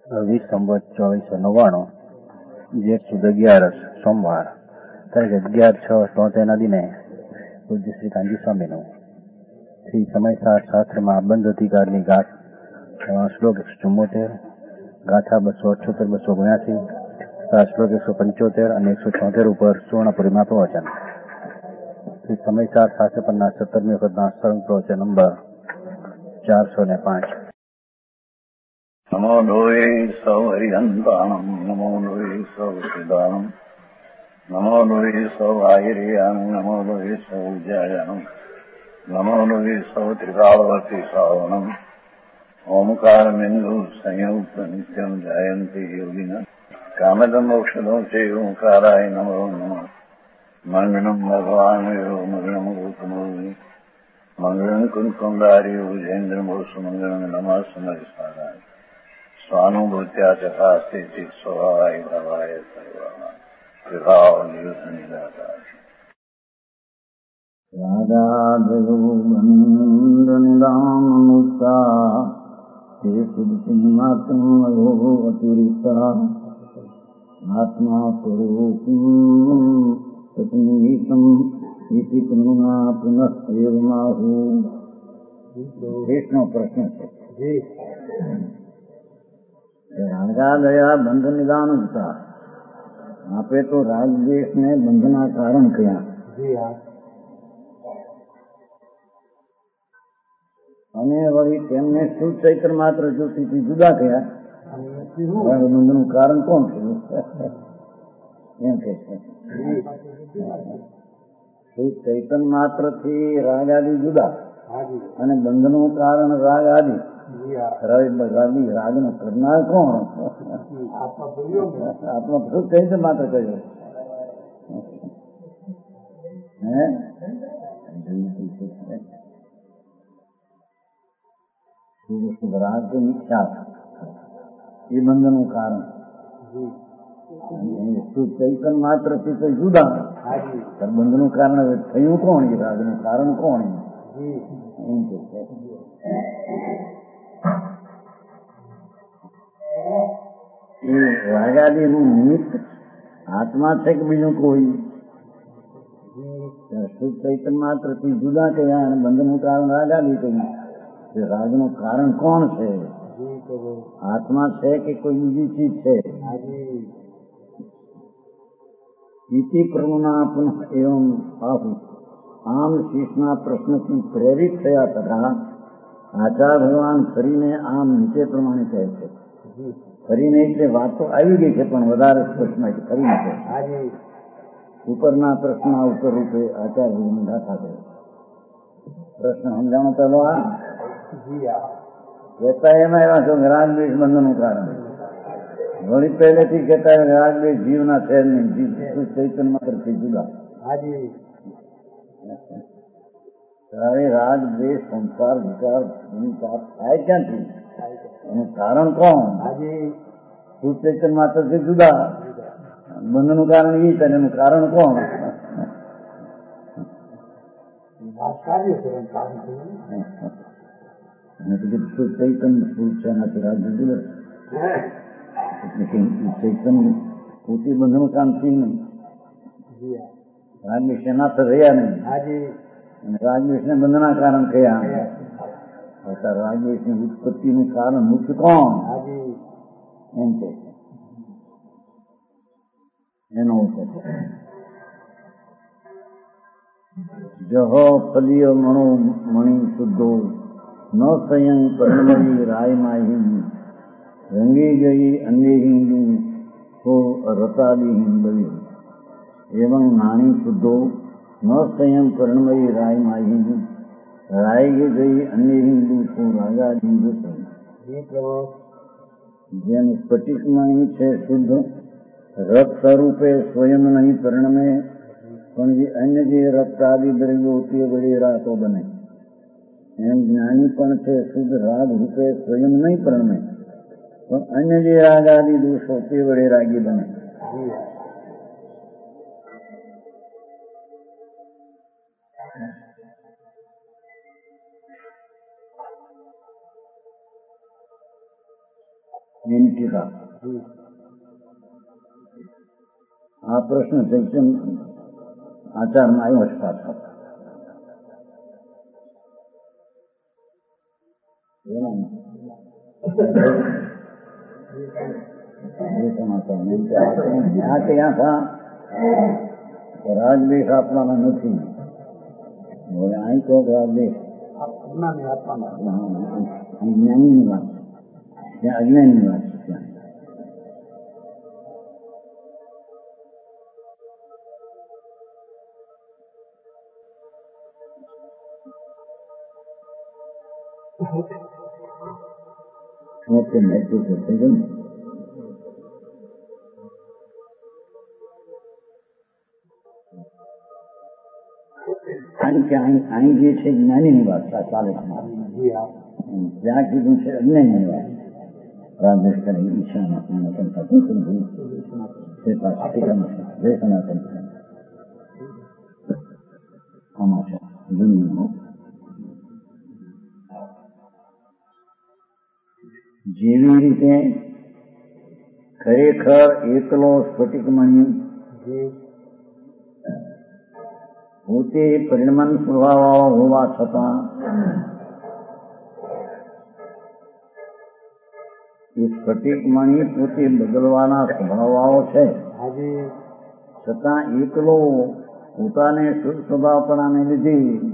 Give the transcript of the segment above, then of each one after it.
20 સંવત 2499 જેઠ સુદ 11 સોમવાર તારીખ 11/6/73 દિને પૂજ્ય શ્રી કાનજી સ્વામીનું શ્રી સમયસાર શાસ્ત્રમાં બંધ અધિકારની ગાથ શ્લોક 174, ગાથા 278, 279, શ્લોક 175 અને 174 ઉપર સુવર્ણ પરિમા પ્રવચન. શ્રી સમયસાર શાસ્ત્ર પરના 17મી વખતના સરંગ પ્રવચન નંબર 405. નમો લોહે સૌ હરિહંતાણમ, નમો લોહે સૌ સિદ્ધાણમ, નમો લોહે સૌ આયર્યાણમ, નમો લોહે સૌ જયાણમ, નમો લોહે સૌ ત્રિકાળવર્તી શ્રાવણમ, ઓમકાર બિંદુ સંયુક્ત નિત્યમ જયંતી યોગિન કામદમ મોક્ષદો છે ઓંકારાય નમો નમઃ. મંગળમ ભગવાન મંગળમ ગોતમોહિ મંગળમ કુંકુંડાર્યો જૈન્દ્રમો સુમંગળમ નમઃ સમરિસારાય સ્વાનુભૂત્યા ચકાસ્તે સ્વભાવાય ભવાય સર્વા વિભાવ નિયુત નિરાકાર. રાધાદુબંધનિદાનમુક્તા તે શુદ્ધિમાત્મ અતિરિક્તા આત્મા સ્વરૂપમ સતનિહિતમ ઇતિ કરુણા પુનઃ એવમાહુ. દેશનો પ્રશ્ન છે. રાગા બંધ નિદાન હતા. આપે તો રાગદ્વેષ ને બંધના કારણ કયા, અને વળી તેમને શુદ્ધ ચૈત્ર માત્ર જ્યોતિથી જુદા થયા. બંધનું કારણ કોણ છે એમ કે છે. શુદ્ધ ચૈતન માત્ર થી રાગ આદિ જુદા, અને બંધનું કારણ રાગ આદિ. રાગ નો કરનાર કોણ? આત્મા શુદ્ધ ચૈતન માત્ર કહ્યું. રાગ તો મિથ્યા એ બંધનું કારણ. શુદ્ધ ચૈતન માત્ર થી કઈ જુદા, બંધનું કારણ થયું કોણ? એ રાગનું કારણ કોણ? એમ કે છે. એ રાગાદી નું નિમિત્ત આત્મા છે કે બીજું કોઈ? શુદ્ધ ચૈતન માત્ર થી જુદા કયા અને બંધનું કારણ રાગાદી કહ્યું. રાગનું કારણ કોણ છે? આત્મા છે કે કોઈ બીજી ચીજ છે? ઇતિ કરુણા પુનઃ એવમ આહુ. આમ શીશના પ્રશ્નથી પ્રેરિત થયા તથા આચાર્ય ભગવાન ફરીને આમ નીચે પ્રમાણે કહે છે. ફરીને એટલે વાત તો આવી ગઈ છે પણ વધારે સ્પષ્ટમાં ફરીને છે. ઉપરના પ્રશ્ન ઉપર રૂપે આચાર્ય ભગવાન દાખા છે. પ્રશ્ન સમજાણો પેલો આ કહેતા એમાં એવા છો રાગદ્વેષ બંધનું કારણ. વળી પહેલેથી કહેતા રાગદ્વેષ જીવના છે નહીં, જીવ ચૈતન માત્ર થી જુદા. ત્યારે રાગ દ્વેષ સંસાર વિચાર થાય ક્યાંથી? એનું કારણ કોણ? શુદ્ધ ચૈતન માત્ર થી જુદા, બંધનું કારણ એ છે, એનું કારણ કોણ? શુદ્ધ ચૈતન શુદ્ધ છે એનાથી રાગ જુદું. ચૈતન પોતે બંધનું કામ થી નહીં, રાગદ્વેષ એના તો રહ્યા નહીં. અને રાગદ્વેષ ને બંધના કારણ કયા? રાગદ્વેષ ની ઉત્પત્તિનું કારણ મુખ્ય કોણ? એમ કે એનો જહો ફલિય મણો મણી શુદ્ધો ન સંયમ પરણમયી રાય માહિમ રંગી ગઈ અંગે હિન્દુ હો રતાદી હિંદવી એવં નાણી શુદ્ધો ન સંયમ પરણમયી રાય માહિમ રાય ગઈ અન્ય હિન્દુ હો રાગાદી દુષણ. જેમ સ્ફટિક મણી છે શુદ્ધ, રક્ત સ્વરૂપે સ્વયં નહીં પરિણમે, પણ જે અન્ય જે રક્ત આદિ દ્રવ્યો તે વડે રાતો બને. એમ જ્ઞાની પણ છે શુદ્ધ, રાગ રૂપે સ્વયં નહીં પરિણમે, પણ અન્ય જે રાગ આદિ દોષો તે વડે રાગી બને. એની ટીકા. આ પ્રશ્ન ચૈતન્ય આચારમાં આવ્યો છે પાછો. રાગદ્વેષ આપવાના નથી. હવે અહીં તો રાગદ્વેષ જ્ઞાનીની વાત છે, ત્યાં અજ્ઞાનની વાત છે. ત્યાં મૃત્યુ થઈ ગયું. કારણ કે અહીં જે છે જ્ઞાનીની વાત ચાલે છે, જ્યાં કીધું છે અજ્ઞાનની વાત. રાગદ્વેષ કરે ઈચ્છામાં આમાં છે દુનિયાનો જેવી રીતે ખરેખર એકલો સ્ફટિકમણી પોતે પરિણમન સ્વભાવ હોવા છતાં એ સ્ફટિકમણી પોતે બદલવાના સ્વભાવો છે, છતાં એકલો પોતાને શુદ્ધ સ્વભાવપણાને લીધે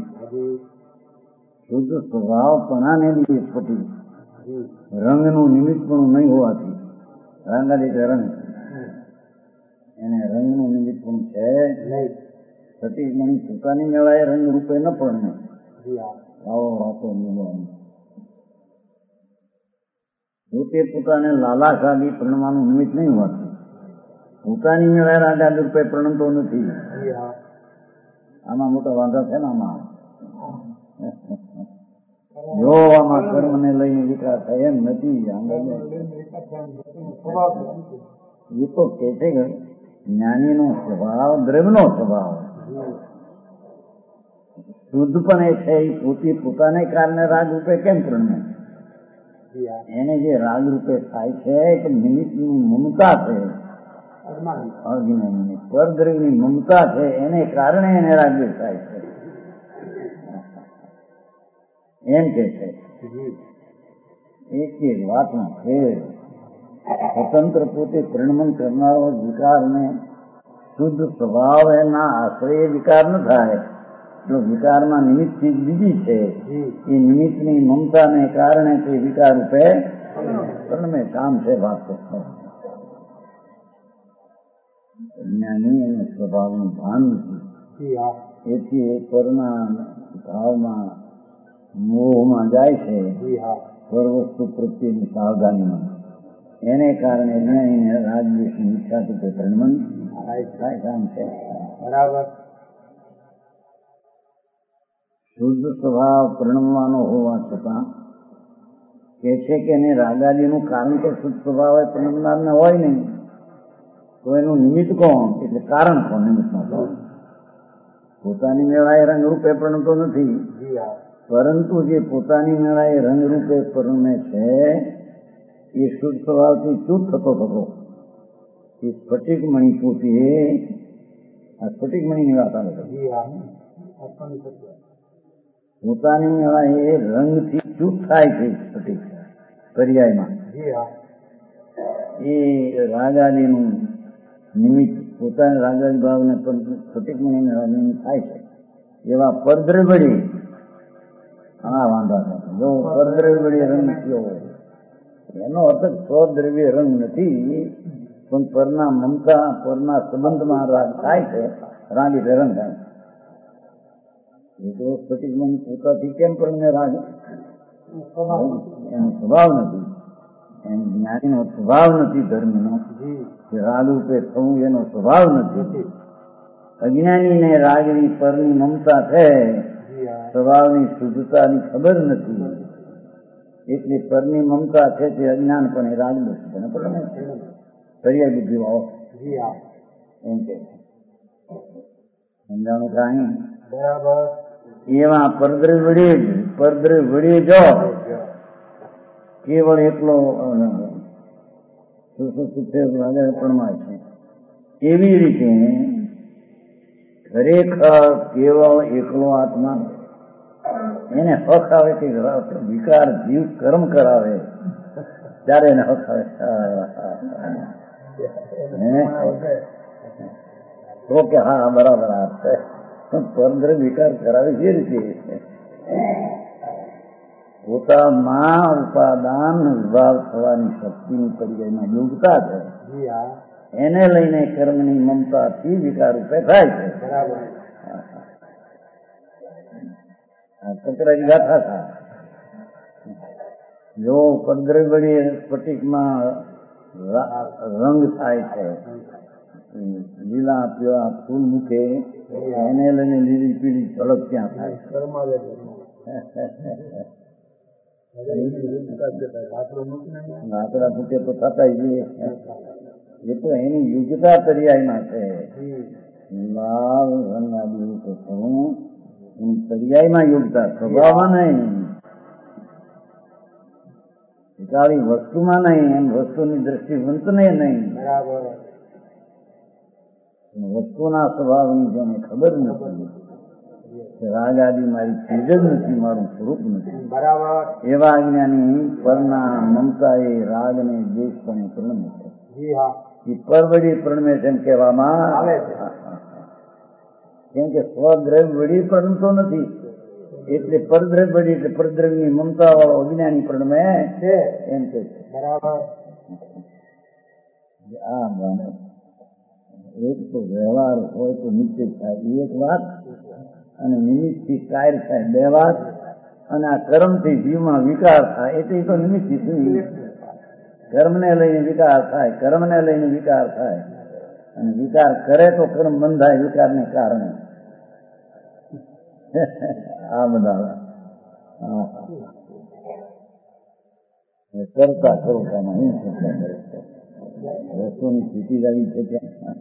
સ્ફટિક રંગનું નિમિત્તપણું નહીં હોવાથી, રંગાદિક રંગ એને રંગનું નિમિત્તપણું છે નહીં. સ્ફટિકમણી પોતાની મેળાએ રંગ રૂપે ન પડે. આવો રાતો પોતે પોતાને લાલાશાદી પ્રણવાનું નિમિત્ત નહીં હોવાથી પોતાની મેળાએ રાગાદિક રૂપે પ્રણમતો નથી. આમાં મોટા વાંધા છે ને. આમાં જો આમાં કર્મને લઈને વિકાસ થાય એમ નથી. એ તો કે છે કે જ્ઞાનીનો સ્વભાવ દ્રવ્યનો સ્વભાવ શુદ્ધ પણ એ છે. એ પોતે પોતાને કારણે રાગ રૂપે કેમ પ્રણમે? એને જે રાગ રૂપે થાય છે કે નિમિત્તની મમતા છે, અજ્ઞાનની પરદ્રવ્યની મમતા છે, એને કારણે એને રાગદ્વેષ થાય છે એમ કે છે. એક વાતમાં છે સ્વતંત્ર પોતે પરિણમન કરનારો વિકારને શુદ્ધ સ્વભાવ એના આશ્રય વિકાર ન થાય. જો વિકારમાં નિમિત્ત ચીજ બીજી છે, એ નિમિત્તની મમતાને કારણે તે વિકાર રૂપે પરિણમે. કામ છે વાત તો. જ્ઞાની અને સ્વભાવનું ભાન નથી, એથી એ પરના ભાવમાં મોહમાં જાય છે, પર વસ્તુ પ્રત્યેની સાવધાનીમાં. એને કારણે જ્ઞાનીને રાગદ્વેષની ઈચ્છાથી તે પરિણમન થાય. કામ છે બરાબર. શુદ્ધ સ્વભાવ પરિણમવાનો હોવા છતાં કે છે કે એને રાગાદીનું કારણ તો શુદ્ધ સ્વભાવ પરિણમનારને હોય નહીં, તો એનું નિમિત્ત કોણ? એટલે કારણ કોણ? નિમિત્તનો ભાવ પોતાની મેળાએ રંગરૂપે પ્રણમતો નથી, પરંતુ જે પોતાની મેળાએ રંગરૂપે પરિણમે છે એ શુદ્ધ સ્વભાવથી ચૂપ થતો એ સ્ફટિકમણી પોતે. આ સ્ફટિકમણીની વાત આવે છે. પોતાની મેળાએ રંગથી ચૂપ થાય છે સ્ફટિક પર્યાયમાં. એ રાગાદીનું નિમિત્ત પોતાના રાગાદી ભાવને સ્ફટિકમણી મેળા નિમિત્ત થાય છે. એવા પરદ્રવ્ય આ વાંધા છે. જો પરદ્રવ્ય રંગ થયો એનો અર્થ સ્વદ્રવ્ય રંગ નથી, પણ પરના મમતા પરના સંબંધમાં રાગ થાય છે. રાગ એટલે રંગ થાય. એ તો સ્ફટિકમણી પોતાથી કેમ કરીને રાગ? એનો સ્વભાવ નથી. એમ જ્ઞાનીનો સ્વભાવ નથી. ધર્મનો કે રાગ રૂપે થવું એનો સ્વભાવ નથી. અજ્ઞાનીને રાગની પરની મમતા છે, સ્વભાવની શુદ્ધતાની ખબર નથી. એટલે પરની મમતા છે તે અજ્ઞાન પણ એ રાગ દર્શન પર્યાય બુદ્ધિ વાળો એમ કે સમજાણું કાંઈ બરાબર. એવા પરદ્રવ્ય વડે જો કેવળ એકલો આગળ પ્રમાણ છે. એવી રીતે ખરેખર કેવળ એકલો આત્મા એને હક આવે કે વિકાર જીવ કર્મ કરાવે ત્યારે એને હક આવે તો કે હા બરાબર આ છે. પરદ્ર વિકાર કરાવે જે રીતે પોતામાં ઉપાદાન વિભાગ થવાની શક્તિની પર્યાયમાં યોગતા છે એને લઈને કર્મની મમતાથી વિકાર રૂપે થાય છે. કચરાની ગાથા થાય. જો પદ્રવડી સ્ફટિકમાં રંગ થાય છે, લીલા પીળા ફૂલ મૂકે એને લઈને લીલી પીળી ઝલક ત્યાં થાય છે. લાકડા ફૂટે તો થતા જ એ તો એની યુગતા પર્યાયમાં છે. લાલ રંગના દિવસે થવું એની પર્યાયમાં યોગતા, સ્વભાવમાં નહીં, એકાળી વસ્તુમાં નહીં, એમ વસ્તુની દ્રષ્ટિવંતને નહીં. વસ્તુના સ્વભાવની જેને ખબર નથી રાગ આદિ મારી ચીજ જ નથી, મારું સ્વરૂપ નથી, એવા અજ્ઞાની પરના મમતા એ રાગ ને દ્વેષ પણ પ્રણમે છે. એ પરવડી પ્રણમે છે એમ કહેવામાં આવે છે. કેમ કે સ્વદ્રવ્ય વળી પ્રણમતો નથી, એટલે પરદ્રવ્ય વળી એટલે પરદ્રવ્યની મમતા વાળો અજ્ઞાની પ્રણમે છે એમ કે છે. આ બને એક તો વ્યવહાર હોય તો નિશ્ચિત થાય એક વાત, અને નિમિત્તથી કાર્ય થાય બે વાત, અને આ કર્મથી જીવમાં વિકાર થાય એટલે તો નિમિત્તથી શું કર્મને લઈને વિકાર થાય, કર્મને લઈને વિકાર થાય, અને વિકાર કરે તો કર્મ બંધાય વિકારને કારણે. આ બધા કરતા કરો કામાં નહીં કરતા કરે છે. વસ્તુની સ્થિતિ જ આવી છે ત્યાં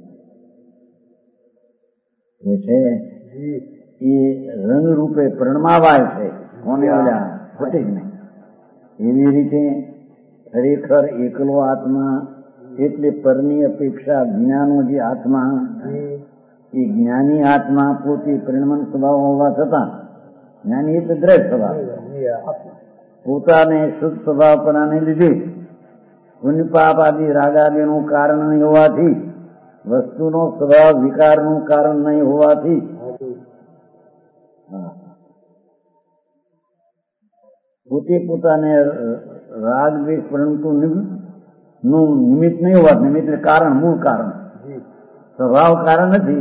છે એ રંગરૂપે પ્રણમાવાય છે કોને ઓલા ફટીકને. એવી રીતે ખરેખર એકલો આત્મા એટલે પરની અપેક્ષા જ્ઞાનો જે આત્મા એ જ્ઞાની આત્મા પોતે પરિણમન સ્વભાવ હોવા છતાં જ્ઞાની એટલે દ્રઢ સ્વભાવ પોતાને શુદ્ધ સ્વભાવપણાને લીધે પુણ્ય પાપ આદિ રાગાદિનું કારણ નહીં હોવાથી, વસ્તુનો સ્વભાવ વિકારનું કારણ નહીં હોવાથી પોતે પોતાને રાગ દ્વેષ પ્રણમતું નું નિમિત્ત નહીં હોવા, નિમિત્ત એટલે કારણ, મૂળ કારણ, સ્વભાવ કારણ નથી.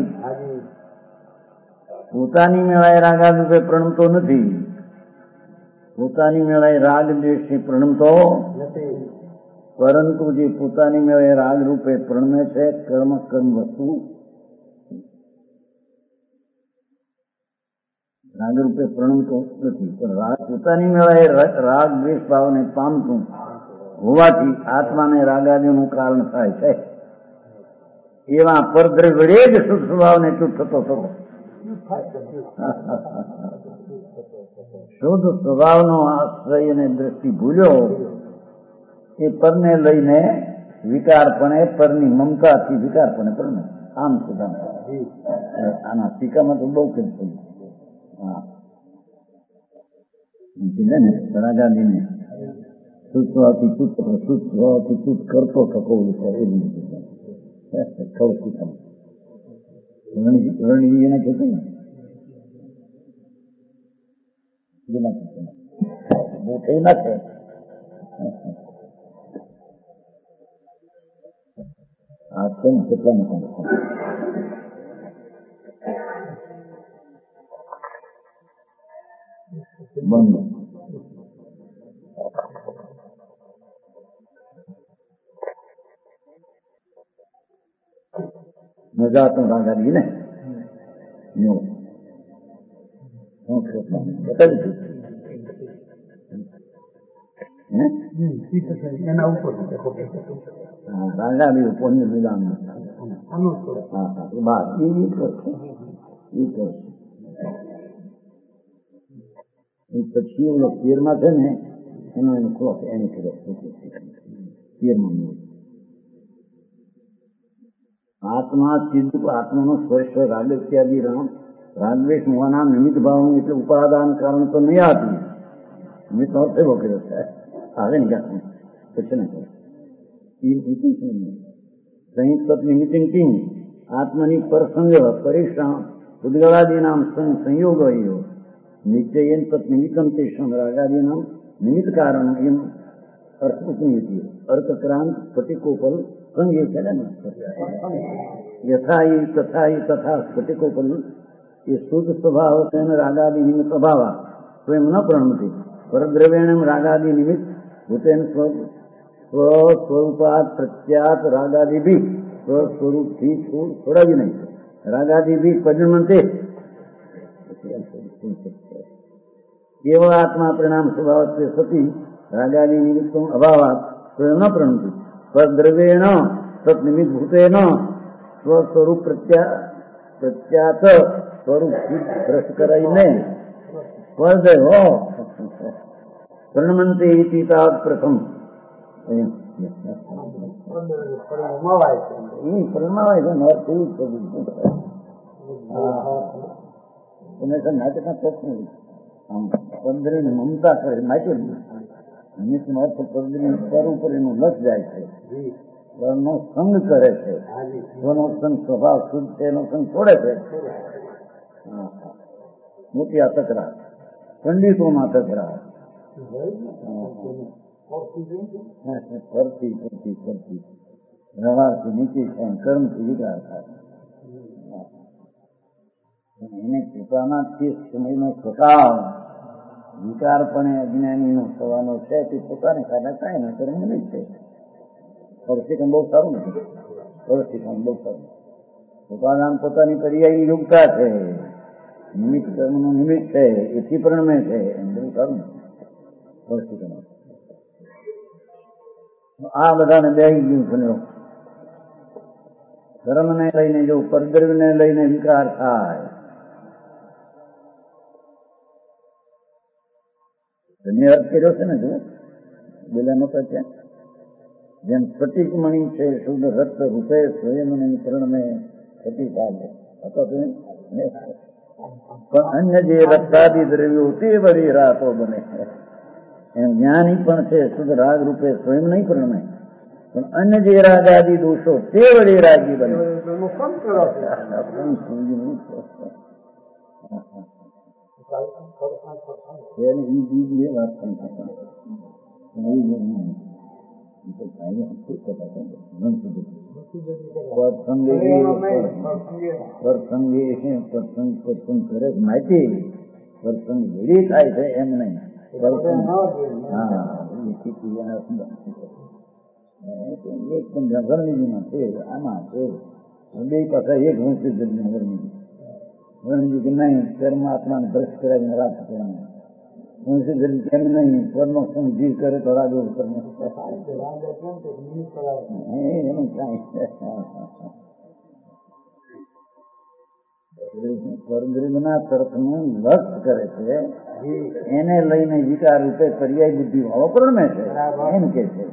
પોતાની મેળાએ રાગાદ રૂપે પ્રણમતો નથી, પોતાની મેળાએ રાગ દ્વેષથી પ્રણમતો નથી, પરંતુ જે પોતાની મેળાએ રાગ રૂપે પ્રણમે છે કર્મ વસ્તુ રાગ રૂપે પ્રણમતો નથી, પણ પોતાની મેળાએ રાગ દ્વેષ ભાવને પામતું હોવાથી આત્માને રાગાદિનું કારણ થાય છે. એવા પરદ્રવ્ય વડે જ શુદ્ધ સ્વભાવને ચૂપ થતો થતો શુદ્ધ સ્વભાવનો આશ્રય અને દ્રષ્ટિ ભૂલ્યો એ પરને લઈને વિકારપણે, પરની મમતાથી વિકારપણે પરને આમ સુધામ. આના ટીકામાં તો બહુ કેમ થયું. ને રાગાદીને શુદ્ધ સ્વભાવથી ચૂપ શુદ્ધ સ્વભાવથી ચૂપ કરતો થકો રણજી એને કહેતો મોટે ના છે. આ કેમ કેટલા નથી બંધ મજા તો રાગાડી ને એના ઉપર રાગાડી ઉપરની વિધાન બાદ એ કરશે પછી ઓલો પેરમાં છે ને એનો એનો ક્લોક એને કર્યો પેરમાં આત્મા ચિત્ત આત્માનો સ્પર્શ રાગ ઇત્યાદि રાગદ્વેષ હોવાના નિમિત્ત ભાવનું એટલે ઉપાદાન કારણ તો નહીં આતી નિમિત્ત અર્થ એવો કર્યો છે આવે ને ક્યાં પછી ને સંયુક્ત નિમિત્તિંગ કિંગ આત્મની પરસંગ પરીક્ષા ઉદ્ગલાદીનામ સંયોગ નિશ્ચયન તत् નિમિત્તમ તેષામ રાગાદીનામ નિમિત્ત કારણ એમ અર્થ ઉપનિતિ અર્થક્રાંત સ્ફટિકોપલ સંગે છે ને યથા તથા સ્ફટિકોપલ એ શુદ્ધ સ્વભાવ તેન રાગાદિ નિમિત્ત અભાવ સ્વયં ન પ્રણમતી પરદ્રવ્યેણ રાગાદિ નિમિત્ત ભૂતેન સ્વરૂપાત પ્રત્યાત રાગાદિ ભી સ્વસ્વરૂપથી છોડાવી નહીં રાગાદિ ભી પરિણમતે એવો આત્મા પરિણામ સ્વભાવ સતી રાગાદિ નિમિત્ત અભાવાત સ્વયં ન પ્રણમતી પરદ્રવ્યેણ તत् નિમિત્ત ભૂતેન સ્વસ્વરૂપ પ્રત્યાત સ્વરૂપથી ભ્રષ્ટ કરાઈને સ્પર્ધો પરિણમંતે ઇતિ તાવત પ્રથમ પરિણમાય છે તમે નાટકના પ્રશ્ન પંદરી મમતા કરે નાટ્ય નિમિત્ત નો અર્થ પંદરી પર ઉપર એનું લક્ષ જાય છે નો સંગ કરે છે સ્વનો સંગ સ્વભાવ શુદ્ધ તેનો સંગ છોડે છે મોટી આ તકરાર પંડિતોમાં તકરાર પરથી વ્યવહારથી નીચે થાય કર્મથી વિકાર થાય એને કૃપાના તે સમયનો સ્વભાવ વિકારપણે અજ્ઞાનીનો થવાનો છે તે પોતાને કારણે કાંઈ ના કર્મ નહીં છે પરિસ્થિતિ બહુ સારું નથી પરિસ્થિતિ બહુ સારું ઉપાદાન પોતાની પર્યાયી યોગતા છે નિમિત્ત કર્મનું નિમિત્ત છે એથી પરિણમે છે એમ બહુ સારું પરિસ્થિતિ આ બધાને બે ગયું બન્યો ધર્મને લઈને જો પરદ્રવ્યને લઈને વિકાર થાય મેં અર્થ કર્યો છે ને જો બોલ્યા નહોતા ત્યાં જેમ સ્ફટિક મણી છે શુદ્ધ રક્ત રૂપે સ્વયં પ્રણમે સ્ફટિક આવે અથવા પણ અન્ય જે રક્તાદિ દ્રવ્યો તે વળી રાતો બને એમ જ્ઞાની પણ છે શુદ્ધ રાગ રૂપે સ્વયં નહીં પ્રણમે પણ અન્ય જે રાગાદિ દોષો તે વળી રાગી બને માહિતી પ્રસંગ વેડી થાય છે એમ નહીં એક પણ ગરમીજીમાં છે આમાં છે બે પાછા એક વંશી જન્મ ગરમીજી કે નહીં પરમાત્માને ભ્રષ્ટ કરાવીને રાત કરવાના વંશી જન્મ કેમ નહીં પરનો સંગ જીવ કરે તો રાજો એનું કાંઈ પરદ્રવ્યના તરફનું લક્ષ કરે છે એને લઈને વિકાર રૂપે પર્યાય બુદ્ધિ વાળો પ્રણમે છે એમ કે છે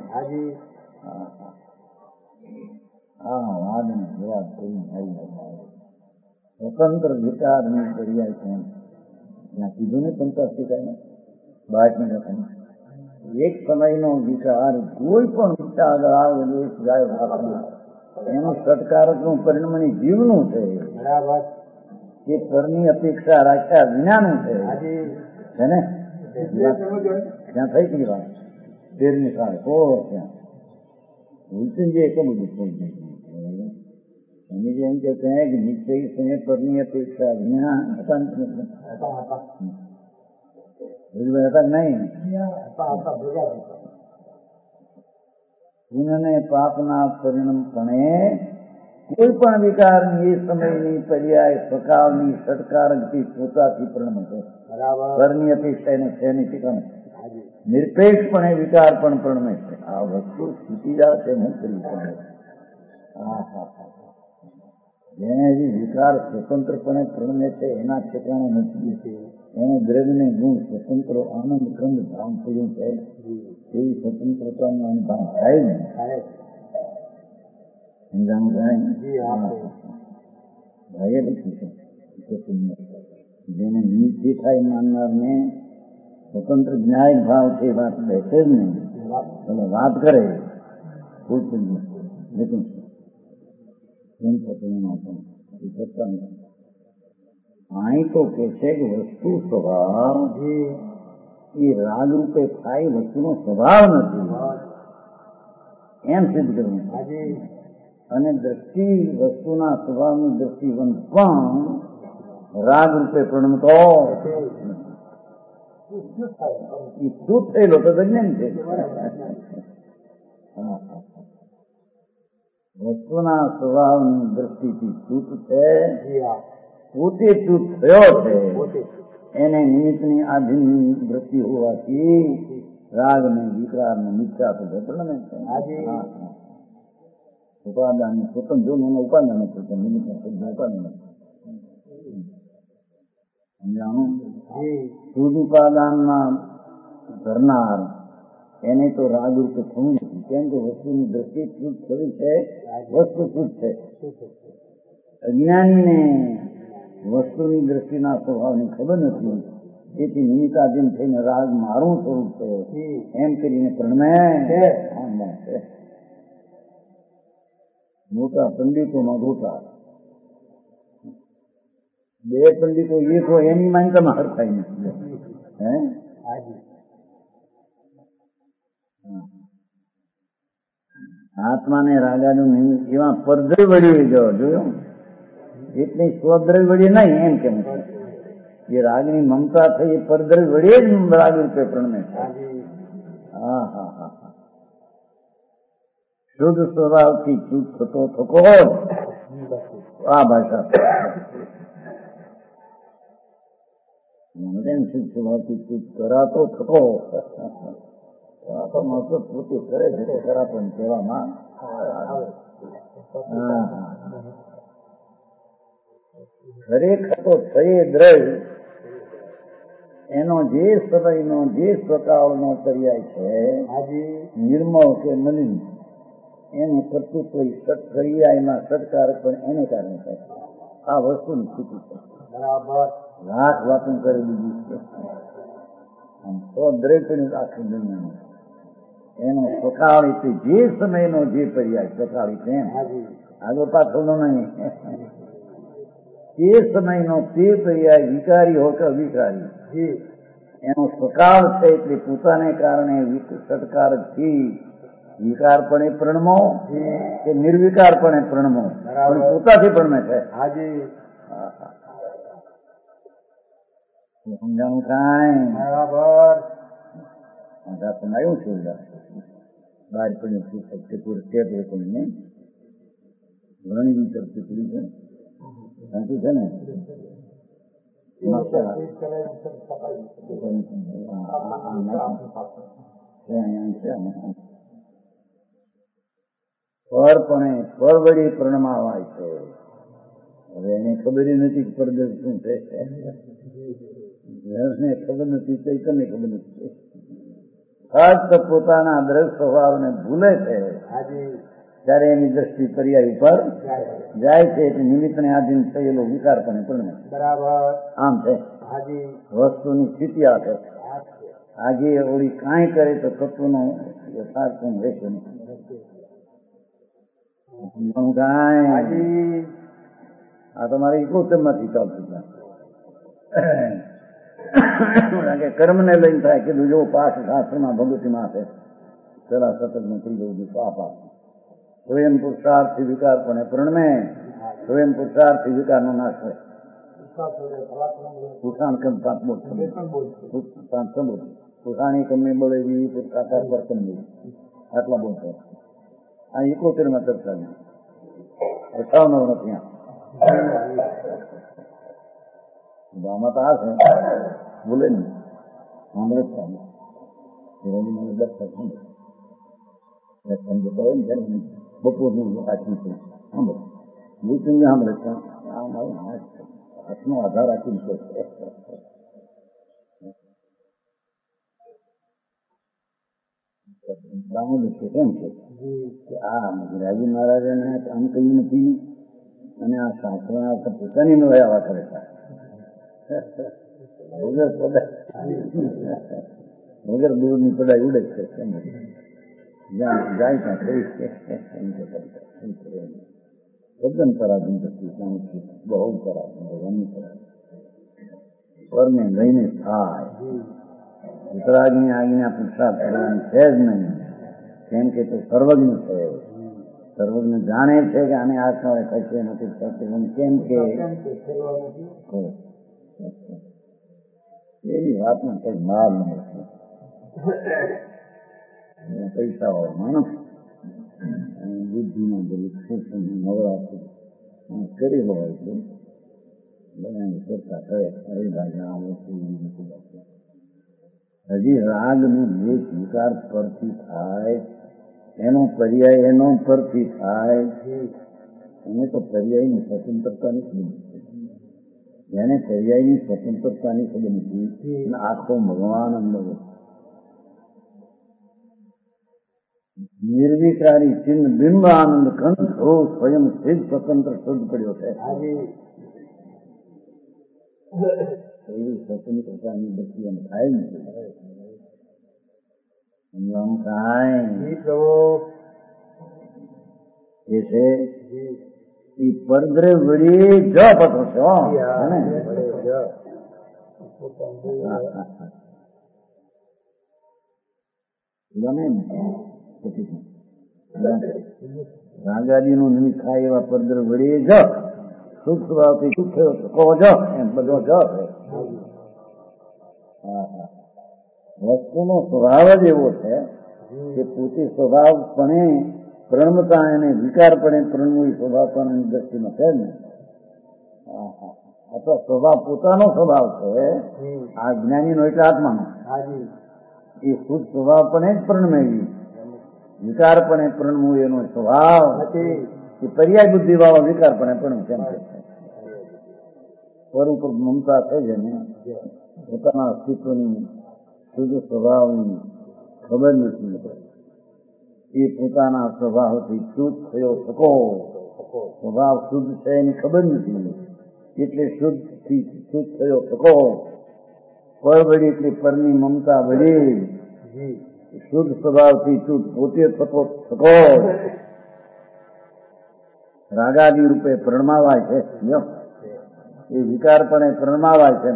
સ્વતંત્ર વિકાર ની પર્યાય છે ત્યાં કીધું ને પંચાસ્તિકાય બાટની રકમ એક સમયનો વિકાર કોઈ પણ વિચાર એનું સત્કારક નું પરિણમની જીવનું છે એ પરની અપેક્ષા રાખ્યા વિનાનું છે ને ત્યાં થઈ ગઈ વાત 13મી સાલ ત્યાં ભૂલચંદજી એટલું બધું થઈ ગયું સ્વામીજી એમ કે નિશ્ચય સમય પરની અપેક્ષા વિના હતા નહીં પુણ્યને પાપના પરિણમપણે કોઈ પણ વિકારની એ સમયની પર્યાય સ્વકાવની સત્કારકથી પોતાથી પરિણમે છે ઘરની અપેક્ષા એને છે નહીં ઠીકાણે નિરપેક્ષપણે વિકાર પણ પરિણમે છે આ વસ્તુ સ્થિતિ જાય તે નહીં કરી પડે જેને વિકાર સ્વતંત્રપણે પરિણમે છે એના ઠેકાણે નથી એને દ્રવ્યને ગુણ સ્વતંત્ર આનંદ કંદ ધામ થયું છે એવી સ્વતંત્રતાનું અનુભવ થાય ને સમજાણું થાય ભાઈએ લખ્યું છે જેને નિશ્ચિત થાય માનનારને સ્વતંત્ર ન્યાય ભાવ છે વાત બેસે જ નહીં, એટલે વાત કરે પૂછતું લેકિન એમ થતું એ કરતા નથી. અહીં તો કે છે કે વસ્તુ સ્વભાવ એ રાગરૂપે થાય, વસ્તુનો સ્વભાવ નથી એમ સિદ્ધ કરવું. અને દ્રષ્ટિ વસ્તુના સ્વભાવની દ્રષ્ટિવંત પણ રાગરૂપે પ્રણમતો એ શુદ્ધ થયેલો તો વિજ્ઞાન છે. વસ્તુના સ્વભાવની દ્રષ્ટિથી શુદ્ધ છે, પોતે શુદ્ધ થયો છે, એને નિમિત્તની આધીન દ્રષ્ટિ હોવાથી રાગ ને વિકાર ને મિથ્યા તો પ્રણમે છે. ઉપાદાન સ્વતંત્ર ઉપાદાન નિમિત્ત ઉપાદાન સમજાણું. શુદ્ધ ઉપાદાનમાં ધરનાર એને તો રાગ રૂપે થવું નથી, કેમ કે વસ્તુની દ્રષ્ટિ શુદ્ધ થવી છે, વસ્તુ શુદ્ધ છે. અજ્ઞાનીને વસ્તુની દ્રષ્ટિના સ્વભાવની ખબર નથી, તેથી નિમિત્તાધીન થઈને રાગ મારું સ્વરૂપ છે એમ કરીને પ્રણમે છે. મોટા પંડિતોમાં ગોટા બે પંડિતો એક હોય એની માન્યતામાં હરખાઈ નથી. આત્માને રાગાનું એવા પરદ્રવ્ય વળી ગયો જોયો, એટલી સ્વદ્રવ્ય વળી નહીં એમ કેમ એ રાગની મમતા થઈ, એ પરદ્રવ્ય વળી જ રાગ રૂપે પ્રણમે છે. હા હા હા શુદ્ધ સ્વભાવથી ચૂપ થતો થકો આ ભાષા શુદ્ધ સ્વભાવથી ચૂપ કરાતો થકો પોતે કરે છે તે કરાતો કહેવામાં ખરેખર તો થયે દ્રવ્ય એનો જે સમયનો જે સ્વકાળનો પર્યાય છે નિર્મળ કે મલિન એનું કર્તૃત્વ સત્કર્યાયમાં સત્કારક પણ એને કારણે થાય. આ વસ્તુની સ્થિતિ છે. લાખ વાતું કરી દીધી છે. તો દ્રવ્યની આખી દુનિયાની એનો સ્વકાળ એટલે જે સમયનો જે પર્યાય સ્વકાળી છે એમ આગળ પાછળનો નહીં. તે સમયનો તે પર્યાય વિકારી હોય કે અવિકારી એનો સ્વકાળ છે, એટલે પોતાને કારણે સત્કારકથી વિકારપણે પ્રણમો કે નિર્વિકારપણે પ્રણમો પણ પોતાથી પ્રણમે છે. સમજાણું કાંઈ બરાબર આવ્યું છે. બહાર પડ્યું પૂરી ઘણી વિચારતી પૂરી છે સાચું છે ને. પરપણે પર વળી પ્રણમાવાય છે. હવે એને ખબર નથી કે પરદેશ શું છે, ખબર નથી, ચૈતન્ય ખબર નથી. ફક્ત પોતાના દ્રવ્ય સ્વભાવને ભૂલે છે ત્યારે એની દ્રષ્ટિ પર્યાય ઉપર જાય છે, એટલે નિમિત્તને આધીન થયેલો વિકાર પણ પ્રણમે. આમ છે વસ્તુની સ્થિતિ આ છે. આગે ઓળી કાંઈ કરે તો તત્વનો યથાર્થ રહેશે નહીં. કાંઈ આ તમારે ઇકોતેમમાંથી ચાલતું કે કર્મને લઈને થાય કે જો પાઠ શાસ્ત્રમાં ભગવતીમાં છે પેલા સતત ત્રીજો દિવસ આપા સ્વયં પુરુષાર્થથી વિકાર પણ પ્રણમે, સ્વયં પુરુષાર્થથી વિકારનો નાશ થાય. પુષાણી કમી બળેવી પુરુષાકાર વર્તન જેવી આટલા બહુ છે. આ 71માં ચર્ચા નહીં 58 નથી. આમાં તો આ છે બોલે ને સાંભળે બપોરનું આચી છે સાંભળે મૃત્યુ સાંભળે હાથનો આધાર રાખી છે. દામોદર છે કેમ છે કે આ રાજી મહારાજાને આમ કહ્યું નથી અને આ શાસ્ત્રના પોતાની નવાયા કરે વગર દૂરની પડાઈ ઉડે છે જ્યાં જાય ત્યાં કરી છે તદ્દન પરાધીન થતી બહુ પરાધીન ભગવાનની પરાધીન પરને લઈને થાય ઉત્તરાગ્નિ આજ્ઞા પુરુષાર્થ કરવાની છે જ નહીં કેમ કે તે સર્વજ્ઞ છે સર્વજ્ઞ જાણે છે કે આને આત્મા કશે નથી થતું કેમ કે એવી વાતમાં કઈ માલ નથી પૈસા વાળો માણસ બુદ્ધિમાં બધું નવરાત્રી કરી હોય એટલે બધાની ચર્ચા કરે અરે ભાઈ આ વસ્તુ હજી રાગનું જે સ્વીકાર પરથી થાય એનો પર્યાય એનો પરથી થાય એને તો પર્યાયની સ્વતંત્રતાની ખબર નથી જેને પર્યાયની સ્વતંત્રતાની ખબર નથી આખો ભગવાન અંદર નિર્વિકારી ચિહ્ન બિંબ આનંદ કંઠ હો સ્વયં સિદ્ધ સ્વતંત્ર શુદ્ધ પડ્યો છે એવી સ્વતંત્રતાની બધી એમ થાય નથી એ છે એ પરદ્રે વળી જ પતો છે રાગાદી નું નિમિત્ત ખાય એવા પરદ્ર વળી જ સુખ સ્વભાવથી સુખ થયો કહો જ એમ બધો જ વસ્તુનો સ્વભાવ જ એવો છે કે પોતે સ્વભાવપણે પ્રણમતા એને વિકારપણે પ્રણવું સ્વભાવ પણ દ્રષ્ટિમાં છે ને અથવા સ્વભાવ પોતાનો સ્વભાવ છે આ જ્ઞાનીનો એટલે આત્માનો એ શુદ્ધ સ્વભાવપણે જ પ્રણમેવી વિકારપણે પ્રણવું એનો સ્વભાવ એ પર્યાય બુદ્ધિ વાળો વિકારપણે પ્રણવ કેમ છે સ્વરૂપ મમતા છે જેને પોતાના અસ્તિત્વની શુદ્ધ સ્વભાવની ખબર નથી એ પોતાના સ્વભાવથી શુદ્ધ થયો શકો સ્વભાવ શુદ્ધ છે એની ખબર નથી એટલે શુદ્ધથી શુદ્ધ થયો શકો પર વળી એટલે પરની મમતા વળી શુદ્ધ સ્વભાવથી શુદ્ધ પોતે થતો શકો રાગાદી રૂપે પ્રણમાવાય છે એ વિકારપણે પ્રણમાવાય છે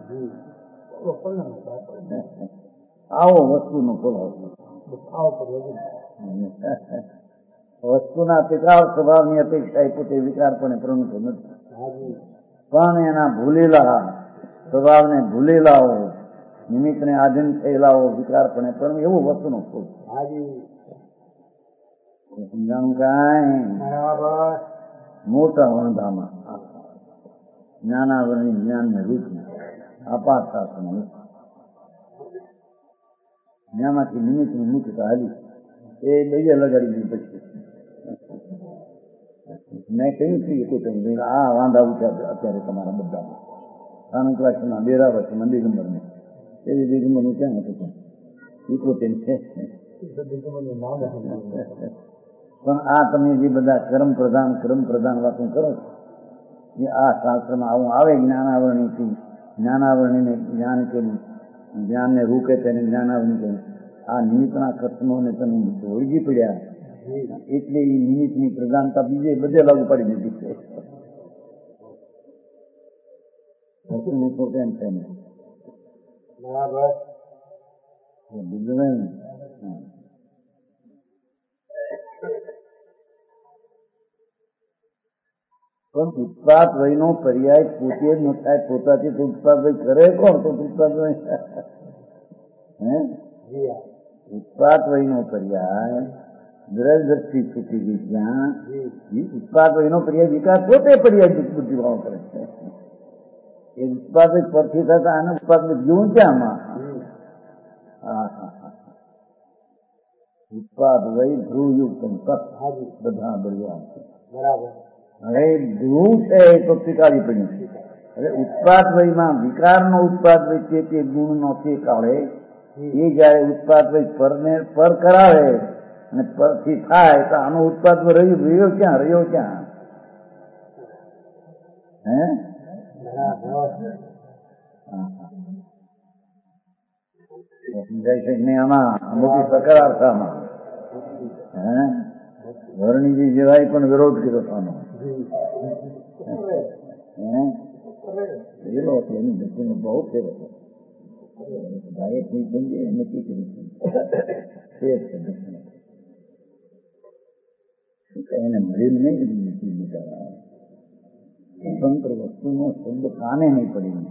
આવો વસ્તુનો સ્વભાવ વસ્તુના પિતાવ સ્વભાવની અપેક્ષા એ પોતે વિકારપણે પ્રણતો નથી પણ એના ભૂલેલા સ્વભાવને ભૂલેલાઓ નિમિત્તને આધીન થયેલાઓ વિકારપણે પણ એવું વસ્તુનો સ્વભાવ સમજાણું કાંઈ મોટા વાંધામાં જ્ઞાનાવરણી જ્ઞાનને રૂચી આપાત શાસ્ત્ર જ્ઞાનમાંથી નિમિત્તની મુખ્યતા હાલી એ બે લગાડી દીધી પછી મેં કહ્યું છું આ વાંધા ઉઠ્યા અત્યારે તમારા બધામાં સ્થાનક વાક્યના બેરાવર છે દિગંબરને એવી દિગંબરનું ક્યાં હતું ઇકોટેન છે પણ આ તમે જે બધા ક્રમ પ્રધાન વાતો કરો છો એ આ શાસ્ત્રમાં આવું આવે જ્ઞાનાવરણીથી જ્ઞાનાવરણીને જ્ઞાન કેવું જ્ઞાનને રૂકે તેને જ્ઞાનાવરણી કહ્યું આ નિમિત્તના કથનોને તમે ઓળગી પડ્યા એટલે એ નિમિત્તની પ્રધાનતા બીજે બધે લાગુ પાડી દીધી છે કેમ છે બીજું નહીં પણ ઉત્પાદ વયનો પર્યાય પોતે જ ન થાય પોતાથી તો ઉત્પાદ વય કરે કોણ તો ઉત્પાદ વય ઉત્પાદ વયનો પર્યાય દ્રષ્ટિ છૂટી ગઈ ત્યાં ઉત્પાદ વયનો પર્યાય વિકાસ પોતે પર્યાય બુદ્ધિ ભાવ કરે છે એ ઉત્પાદક પરથી થતા આને ઉત્પાદક જીવન ક્યાંમાં ઉત્પાદ વય ધ્રુવયુક્ત બધા બળવાન છે બરાબર હવે ધ્રુવ છે એ તો સ્વીકારી પડ્યું છે હવે ઉત્પાદ વયમાં વિકારનો ઉત્પાદ વય તે ગુણનો તે કાળે એ જયારે ઉત્પાદ પર કરાવે અને પરથી થાય તો આનો ઉત્પાદ રહ્યો ક્યાં હે સમજાય છે નહીં આમાં મોટી સકારાર્થામાં હે વર્ણિજી જેવાય પણ વિરોધ કર્યો આનો એનો એની દૃષ્ટિમાં બહુ ફેર હતો ગાયકની સમજી નક્કી કરી ફેર છે એને મળેલ નહીં બિચારા સ્વતંત્ર વસ્તુનો શબ્દ કાને નહીં પડી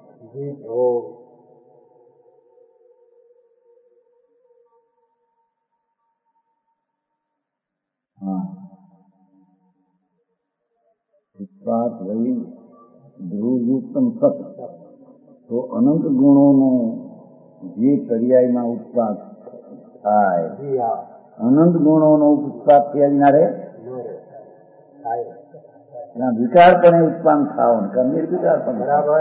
ઉત્પાદ વહી ધ્રુવયુક્તમ સત તો અનંત ગુણોનો જે પર્યાયમાં ઉત્પાદ થાય અનંત ગુણોનો ઉત્પાદ થયા ના રે વિકાર પણ ઉત્પન્ન થાવ નિર્વિકાર પણ બરાબર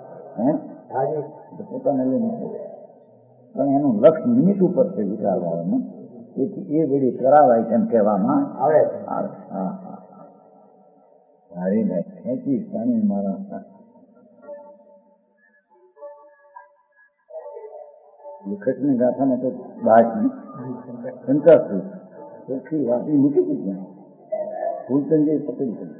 પોતાને લઈને પણ એનું લક્ષ નિમિત્ત ઉપર છે વિકાર વાળાનું તેથી એ ઘડી કરાવાય તેમ કહેવામાં આવે ખેંચી પાણી મારા લેખકની ગાથાને તો બાજની શંકા ચોખ્ખી વાતી મૂકી દીધી ફૂલચંદે પકડી કરી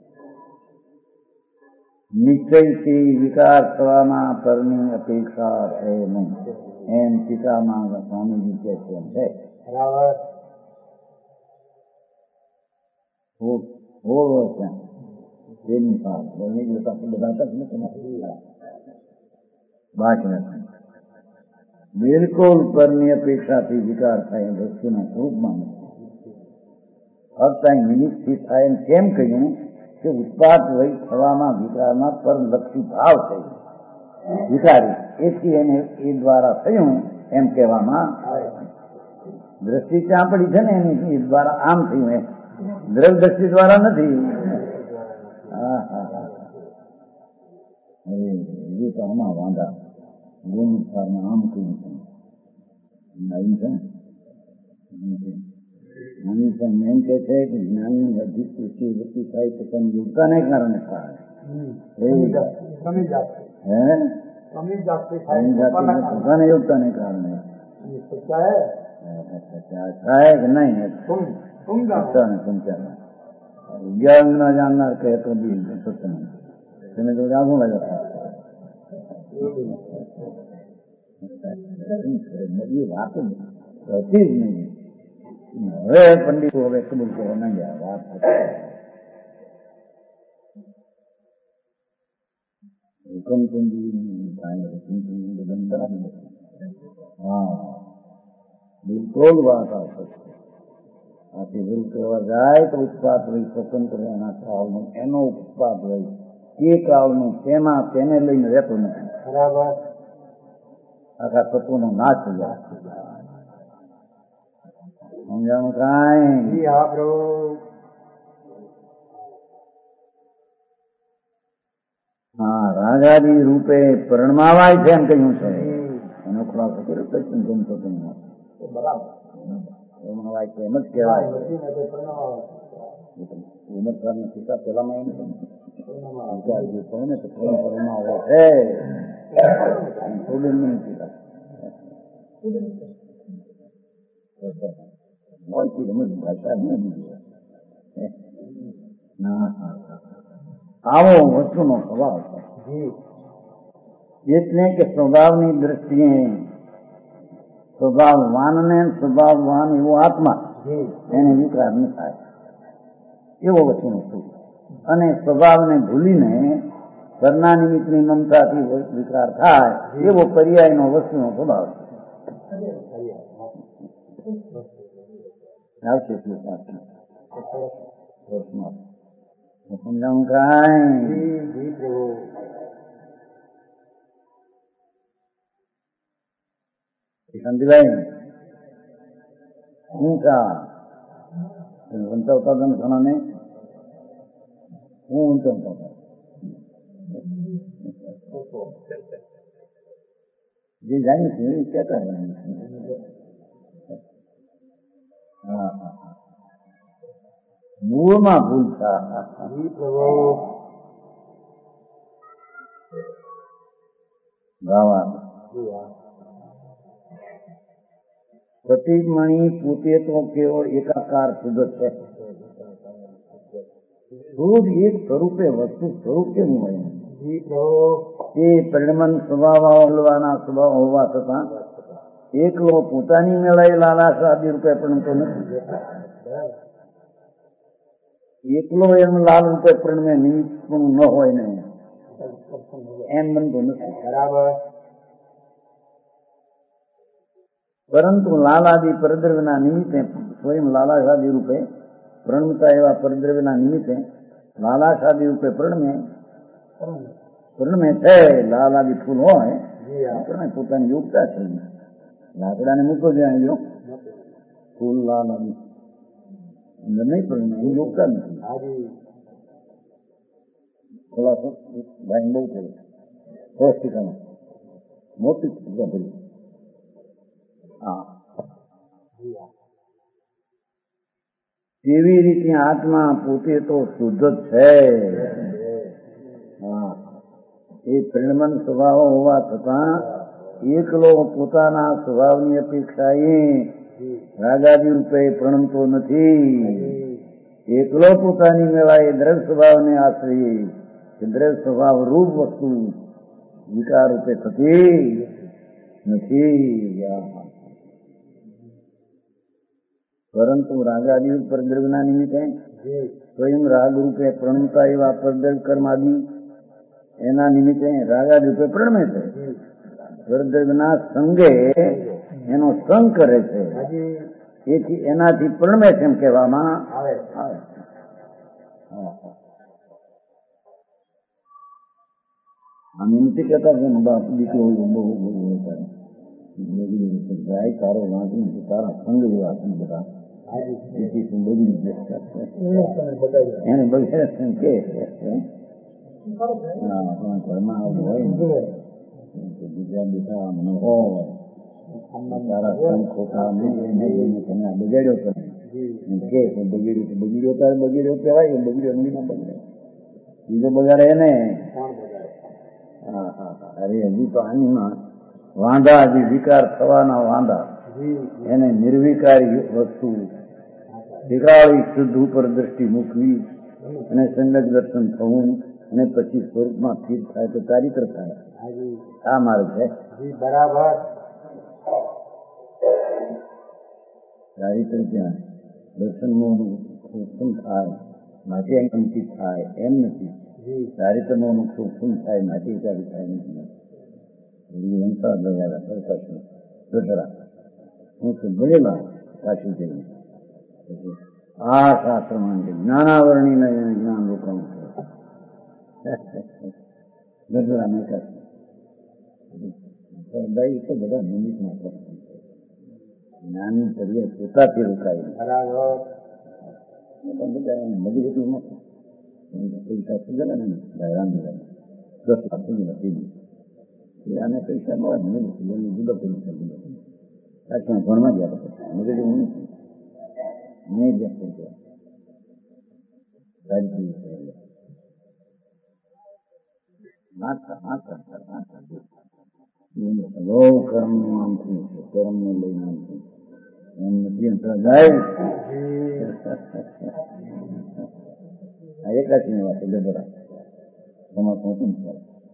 નિશ્ચયથી વિકાર થવાના પરની અપેક્ષા છે નહીં એમ ટીકામાં સ્વામીજી કે છે બરાબર તેની બિલકુલ પરની અપેક્ષાથી વિકાર થાય વસ્તુના સ્વરૂપમાં ફક્ત નિમિત્તથી થાય એમ કેમ કહ્યું કે ઉત્પાદ વય થવામાં વિકારમાં પરલક્ષી ભાવ થયો વિકારી એથી એને એ દ્વારા થયું એમ કહેવામાં દ્રષ્ટિ ત્યાં પડી છે ને એની એ દ્વારા આમ થયું એમ દ્રવ દ્રષ્ટિ દ્વારા નથી એ તો આમાં વાંધા ગુણમાં આમ કહ્યું છે એમ કે છે કે જ્ઞાનની અધિકૃતિ વૃત્તિ થાય તો તમે યોગતાને કારણે થાય પોતાને યોગતાને કારણે થાય કે નહીં જ્ઞાન ના જાણનાર કહે તો બી સત્ય નહીં તમે તો જાગું લાગ્યા એ વાત હતી જ નહીં હવે પંડિતો હવે કબૂલ કરવા ના ગયા વાત હુકમ હા બિલકુલ વાત આવશે આથી ભૂલ કરવા જાય તો ઉત્પાદ રહી સ્વતંત્ર એના કાળનું એનો ઉત્પાદ રહી એ કાળનું તેમાં તેને લઈને રહેતો નથી બરાબર આખા તત્વનો નાશ થઈ જાય સમજાણું કાંઈ હા રાગાદી રૂપે પરણમાવાય છે એમ કહ્યું છે એનો ખુલાસો કર્યો કચ્છ ગમતો બરાબર પરણમાવાય છે એમ જ કહેવાય ઉમરસારના પિતા પેલામાં એમ વિચારજો કહું ને તો પરણમાવે છે પ્રોબ્લેમ નહીં પિતા આવો વસ્તુનો સ્વભાવ છે એટલે કે સ્વભાવની દ્રષ્ટિએ સ્વભાવવાન ને સ્વભાવવાન એવો આત્મા એને વિકાર ન થાય એવો વસ્તુનો સ્વભાવ અને સ્વભાવને ભૂલીને કરના નિમિત્તની મમતાથી વિકાર થાય એવો પર્યાયનો વસ્તુનો સ્વભાવ આવશે સમજાવું કાંઈ શાંતિભાઈ શું કા વંચાવતા હતા ને ઘણાને હું વંચાવતા હતા જે જાણ્યું છે એ કહેતા હા મૂળમાં ભૂલ ગાવા પ્રતિકમણી પોતે તો કેવળ એકાકાર શુદ્ધ છે. શુદ્ધ એક સ્વરૂપે વસ્તુ સ્વરૂપ કેવું હોય એ પરિણમન સ્વભાવ અવલવાના સ્વભાવ હોવા છતાં એકલો પોતાની મેળાએ લાલાશ આદિ રૂપે પરિણમતો નથી. એકલો એમ લાલ રૂપે પરિણમે નિમિત્ત પણ ન હોય ને એમ બનતો નથી. બરાબર. પરંતુ લાલાદિ પરદ્રવ્યના નિમિત્તે સ્વયં લાલાશાદી રૂપે પ્રણમતા એવા પરદ્રવ્યના નિમિત્તે લાલાશાદી રૂપે પ્રણમે છે. લાલાદિ ફૂલ હોય પ્રણમે પોતાની યોગતા છે. લાકડાને મૂકો જ્યાં જો ફૂલ લાલાદિ અંદર નહીં પ્રણમે એ યોગતા નથી. ખોલાસો ભાઈ બહુ થયો સ્પષ્ટીકરણ મોટી ભરી કેવી રીતે આત્મા પોતે તો શુદ્ધ છે. એ પરિણમન સ્વભાવ હોવા છતાં એકલો પોતાના સ્વભાવની અપેક્ષાએ રાગાદી રૂપે પ્રણમતો નથી. એકલો પોતાની મેળાએ દ્રવ્ય સ્વભાવને આશ્રયે દ્રવ્ય સ્વભાવ રૂપ વસ્તુ વિકાર રૂપે થતી નથી. પરંતુ રાગાદિ પરદ્રવ્યના નિમિત્તે સ્વયં રાગ રૂપે પ્રણમતા એવા પરદ્રવ્ય કર્માદિ એના નિમિત્તે રાગાદિ રૂપે પ્રણમે છે. પરદ્રવ્યના સંગે એનો સંગ કરે છે. એથી એનાથી પ્રણમે છે એમ કહેવામાં આવે. આમ નથી કહેતા કે બાપ દીકરો બહુ ગાય તારો વાંચું તારા સંગ જેવા બધા એને બગડે કે ઘરમાં આવું હોય ને બીજા બેટા મને હોય તારા સંગ ખોટા એને તમે બગાડ્યો કે બગડ્યો તારે બગડ્યો કહેવાય બગડ્યો નહીં બગડે બીજો બગાડે એને. અરે હજી તો આનીમાં વાંધા જે વિકાર થવાના વાંધા એને નિર્વિકારી વસ્તુ વિકારી શુદ્ધ ઉપર દ્રષ્ટિ મૂકવી અને સંગત દર્શન થવું અને પછી સ્વરૂપમાં સ્થિર થાય તો ચારિત્ર થાય. આ માર્ગ છે. બરાબર. ચારિત્ર ત્યાં દર્શનનું સૂક્ષ્મ થાય માટે અંકિત થાય એમ નથી. ચારિત્રનું સૂક્ષ્મ થાય માટે ચારિત્ર થાય નથી. ભણેલા કાશી જઈને આ શાસ્ત્ર માંગે જ્ઞાનાવરણી જ્ઞાન રોકાણ ગઢડા નહીં કાશી તો બધા નિમિત્તમાં જ્ઞાનની શરીર પોતાથી રોકાય મગજ એટલું નથી પૈસા સુધેલા ને હેરાન થાય 10 લાખ સુધી નથી. આને પૈસા મળે ને જુદો પૈસા જુદો ભણવા ગયા પછી મગજ એવું નથી નહીં વ્યક્ત કર્મ નું આમ થયું છે કર્મ ને લઈને આમ થયું એમ નથી જાય. આ એકાચી વાત છે ગઢડા તમારે પહોંચું છે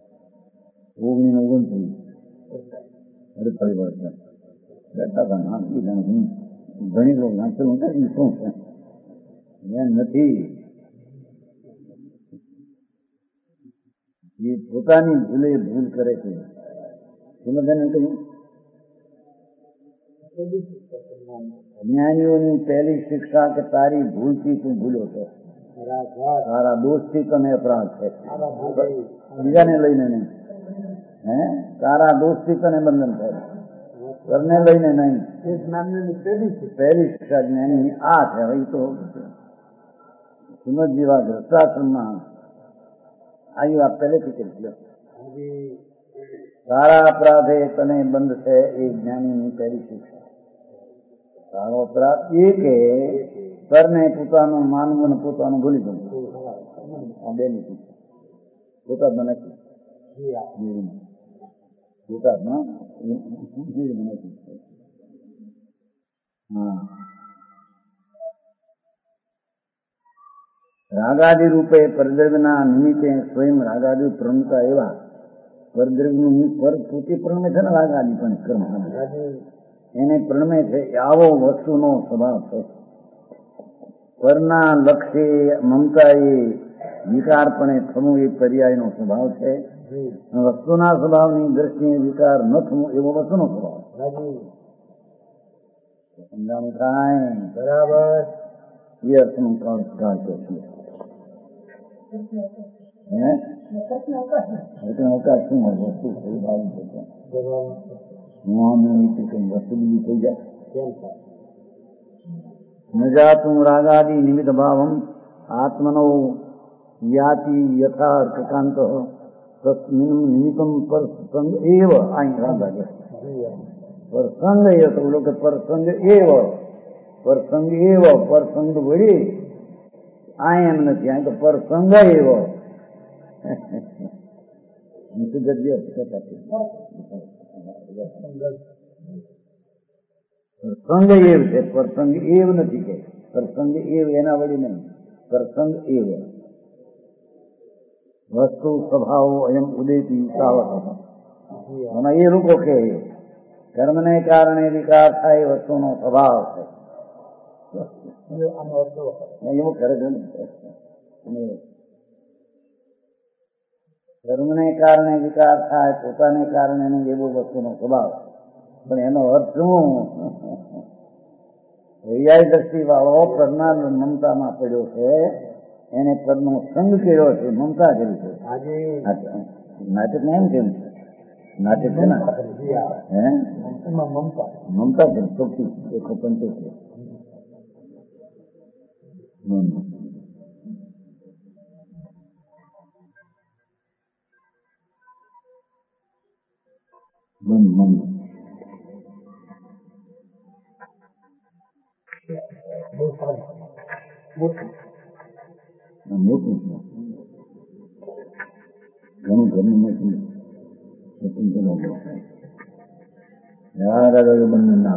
1929 48 વર્ષ બેઠા હતા નાખી ઘણી લોકો નાખેલું શું છે એમ નથી. એ પોતાની ભૂલે ભૂલ કરે છે. સમજાને કહ્યું જ્ઞાનીઓની પહેલી શિક્ષા કે તારી ભૂલથી તું ભૂલ્યો છે. તારા દોષથી તને અપરાધ છે. બીજાને લઈને નહીં તારા દોષથી તને બંધન થાય ઘરને લઈને નહીં. પહેલી શિક્ષા જ્ઞાનીની આ છે. હવે તો શ્રીમદ જેવા ગ્રસ્તાશ્રમમાં આવી વાત પહેલેથી કરી લો. सारा अपराधे तने बंध है एक ज्ञानी ની પહેલી શિક્ષા સારો અપરાધ એ કે પરને પોતાનું માનવું ને પોતાનું ભૂલી જવું આ બેની શિક્ષા પોતાનું નથી પોતાનું નથી રાગાદી રૂપે પરદ્રવ્યના નિમિત્તે સ્વયં રાગાદી પ્રણતા એવા પરદ્રવ્યનું પર પોતે પ્રણમે છે ને રાગાદી પણ કર્મ એને પ્રણમે છે આવો વસ્તુનો સ્વભાવ છે પરના લક્ષ્ય મમતા એ વિકારપણે થવું એ પર્યાયનો સ્વભાવ છે વસ્તુના સ્વભાવની દ્રષ્ટિએ વિકાર ન થવું એવો વસ્તુનો સ્વભાવ સમજાણું થાય બરાબર એ અર્થનું કાઢતો છે અવકાશ શું હોય વસ્તુ વસ્તુ બીજી થઈ જાય ન જાતું રાગાદી નિમિત્ત ભાવમ આત્મનો યાતિ યથા અર્કકાંત નિમિત્તમ પરસંગ એવ અહીં રાગાદ પરસંગ એ તો લોકો પરસંગ એવ પરસંગ વળી આ એમ નથી અહીં તો પરસંગ એવ પ્રસંગ એવ છે પ્રસંગ એવ નથી કે પ્રસંગ એવ એના વળી નહીં પ્રસંગ એવ વસ્તુ સ્વભાવો એમ ઉદયથી સાવત એમાં એ લોકો કે કર્મને કારણે વિકાર થાય વસ્તુનો સ્વભાવ છે એવું ખરેખર કર્મને કારણે વિકાર થાય પોતાને કારણે એવો વસ્તુનો સ્વભાવ પણ એનો અર્થ શું રિયાય દ્રષ્ટિ વાળો પ્રજ્ઞાન મમતામાં પડ્યો છે એને પદનો સંગ કર્યો છે મમતા કરી છે નાટક એમ કેમ છે નાટક છે ને હે મમતા છે ચોખ્ખી 175 મોટું ઘણું ઘણું મોટું બંને ના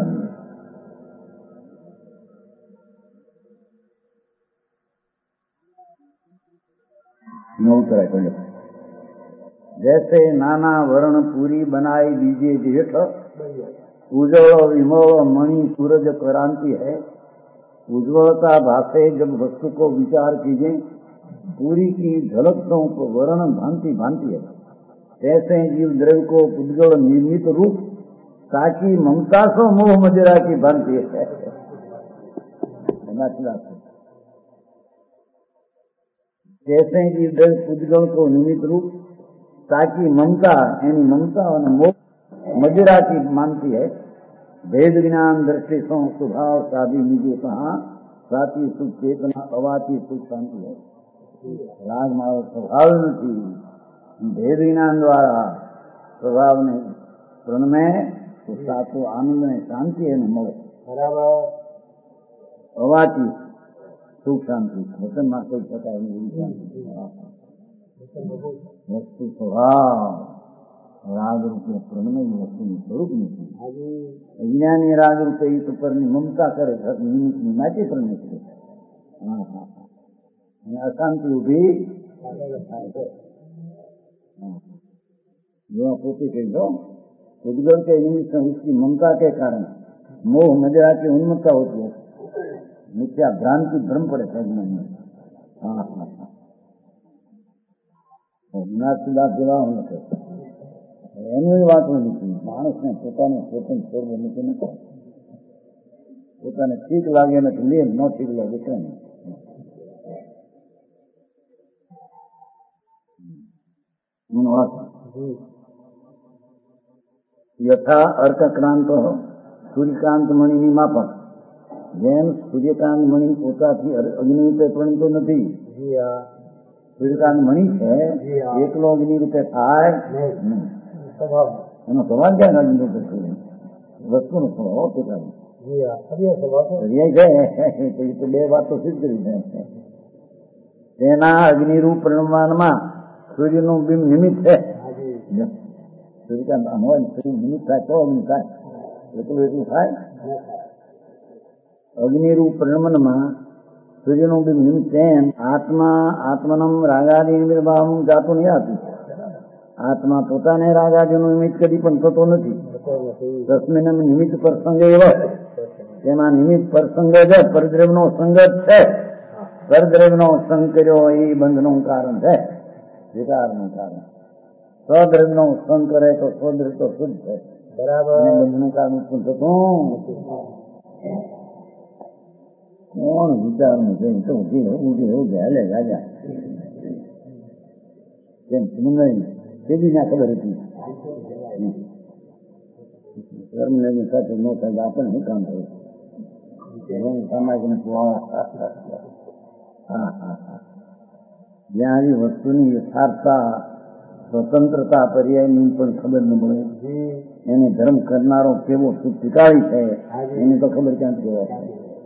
ઉતરાય પડે जैसे नाना वर्ण पूरी बनाई दीजिए जेठ उज्ज्वल विमोल मणि सूरज क्रांति है उज्ज्वलता भाषे जब वस्तु को विचार कीजिए पूरी की झलकतों को वर्ण भांति भांति है ऐसे जीव द्रव्य को उज्ज्वल निर्मित रूप ताकि ममता सो मोह मदिरा की भांति है जैसे जीव द्रव्य उज्ज्वल को निर्मित रूप ताकि ममता यानी ममता और मोह मदिरा की मानती है भेद ज्ञान दृष्टि स्वभाव शादी मुझे कहा साथी सुख चेतना अवाती सुख शांति है राग मारो स्वभाव नहीं भेद ज्ञान द्वारा स्वभाव ने प्रणमय तो सातो आनंद ने शांति है મળે બરાબર અવાતી સુખ શાંતિ વચન માં કોઈ શકાય નહીં वस्तु स्वभाव राग रूपे प्रणमय वस्तु स्वरूप नहीं अज्ञानी राग रूपे तो पर ममता करे निमित्त माटे प्रणय करे अशांति उभी जो पोते कह दो उद्गल के निमित्त उसकी ममता के कारण मोह मदिरा की उन्मत्ता होती है मिथ्या भ्रांति भ्रम पड़े अज्ञान में જ્ઞાતિદાસ જેવા હું નથી એનું વાંચવું નથી માણસને પોતાને પોતે છોડવું નથી પોતાને ઠીક લાગે નથી લે ન ઠીક લાગે કેમ યથા અર્કક્રાંત સૂર્યકાંત મણિની માફક જેમ સૂર્યકાંત મણિ પોતાથી અગ્નિ રૂપે પ્રણતો નથી સૂર્યકાંત મણિ છે એકલો અગ્નિ રૂપે થાય એનો સ્વભાવ ક્યાં અગ્નિ કરશે? વસ્તુનો સ્વભાવ કેટલા છે બે વાત તો સિદ્ધ કરી છે. તેના અગ્નિરૂપ પ્રમાણમાં સૂર્યનું બિંબ નિમિત્ત છે. સૂર્યકાંત હોય સૂર્ય નિમિત્ત થાય તો અગ્નિ થાય, એટલું થાય. અગ્નિરૂપ પ્રમાણમાં સૂર્યનું બિંબ નિમિત્ત તેમ આત્મનમ રાગાદી નિર્ભાવ જાતું નહીં આપી. આત્મા પોતાને રાગાદીનું નિમિત્ત કદી પણ થતો નથી. તસ્મિન નિમિત્ત પ્રસંગ એવો, તેમાં નિમિત્ત પ્રસંગ જ પરદ્રવ્યનો સંગ છે. પરદ્રવ્યનો સંગ કર્યો એ બંધનું કારણ છે, વિકારનું કારણ. સ્વદ્રવ્યનો સંગ કરે તો સ્વદ્રવ્ય તો શુદ્ધ છે, બરાબર. બંધનું કારણ ઉત્પન્ન થતું કોણ વિચારનું છે? તો ઉઠી હાલે રાજા કેમ તેજી ના ખબર હતી. કર્મ સાથે ન થાય આપણને શું કામ થયું? સમાજ ને જ્યાં આવી વસ્તુની યથાર્થતા સ્વતંત્રતા પર્યાયની પણ ખબર ન પડે. એને ધર્મ કરનારો કેવો ટીકાવી છે એની તો ખબર ક્યાં કહેવાય.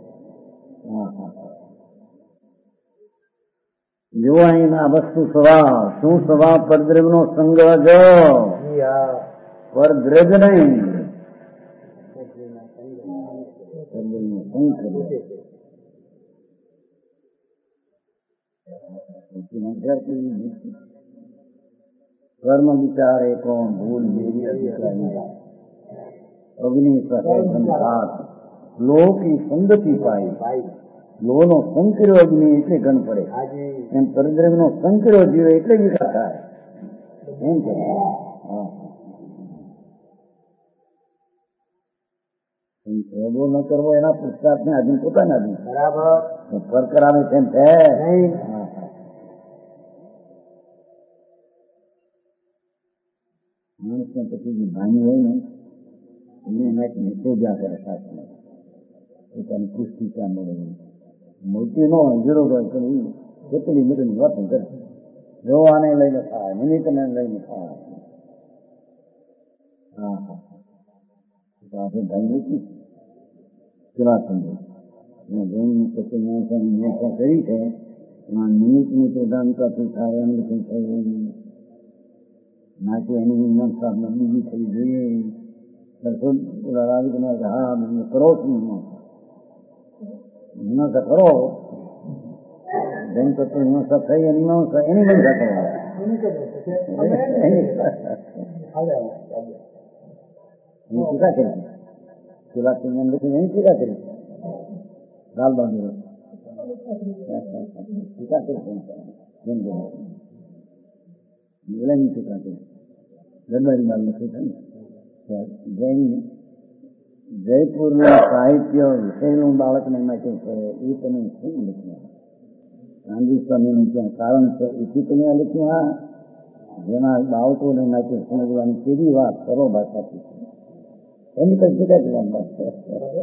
જો અહીં આ વસ્તુ સ્વભાવ શું સ્વભાવ? પરદ્રવ્યનો સંગ જો પરદ્રવ્ય નહીં, કર્મ વિચારે કોણ ભૂલ દેવી અધિકારી અગ્નિ સંઘાત લોકી સંગતિ પાઈ. લોહનો સંકર્યો અગ્નિ એટલે ઘન પડે, એમ પરદ્રવ્યનો સંકર્યો જીવે એટલે વિકાર થાય. એમ કે પ્રભુ ન કરવો એના પુરુષાર્થ ને આધીન પોતાના આધીન, બરાબર. પર કરાવે તેમ છે. માણસને પછી જે ભાની હોય ને એને એના નિષોધ્યા કરે શાસ્ત્ર, પોતાની પુષ્ટિકા મળે. મૂર્તિ ન હોય, વિરોધ હોય, પણ એ કેટલી બધી વાતો કરે. જોવાને લઈને થાય, નિમિત્તને લઈને થાય. આપણે ભાઈ નથી કેવા સમજો જૈન કરી છે એમાં નિમિત્તની પ્રધાનતાથી થાય એમ નથી થઈ. માટે એની મીમાંસા બીજી થવી જોઈએ. હા કરો મીમાંસા કરો, જૈન તત્વ મીમાંસા થઈ એની મીમાંસા એની મીમાંસા કરવા ટીકા કરી પેલા લખીને એની ટીકા કરી લાલ બાંધુ ટીકા કરી બોલાની ટીકા કરી દરબારી બાલ લખી છે ને. જૈન જયપુરનું સાહિત્ય વિષયનું બાળકને માટે છે એ તમે શું લખ્યું? ગાંધી સ્વામીનું ત્યાં કારણ છે એથી તમે આ લખ્યું. જેમાં બાળકોને માટે સમજવાની કેવી વાત કરો ભાષાથી એની પર ટીકા કરવાની વાત છે.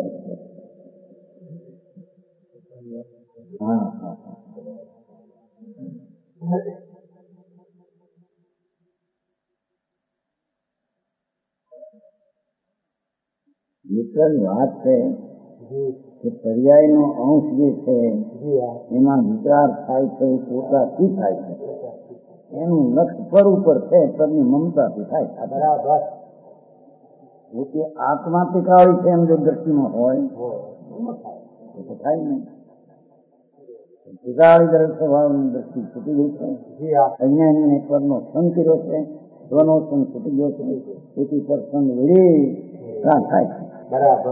વિકલ વાત છે કે પર્યાયનો અંશ જે છે એમાં વિચાર થાય છે પોતાથી થાય છે. એનું લક્ષ્ય પર ઉપર છે, પરની મમતાથી થાય છે. બરાબર. પોતે આત્મા ટીકાવી છે એમ જો દ્રષ્ટિમાં હોય તો થાય નહીં. ટીકાવી દરેક સ્વભાવની દ્રષ્ટિ છૂટી ગઈ છે. અજ્ઞાનીને પરનો સંગ કર્યો છે, સ્વનો સંગ છૂટી ગયો છે, તેથી પર સંગ વળી કાં થાય છે. બરાબર.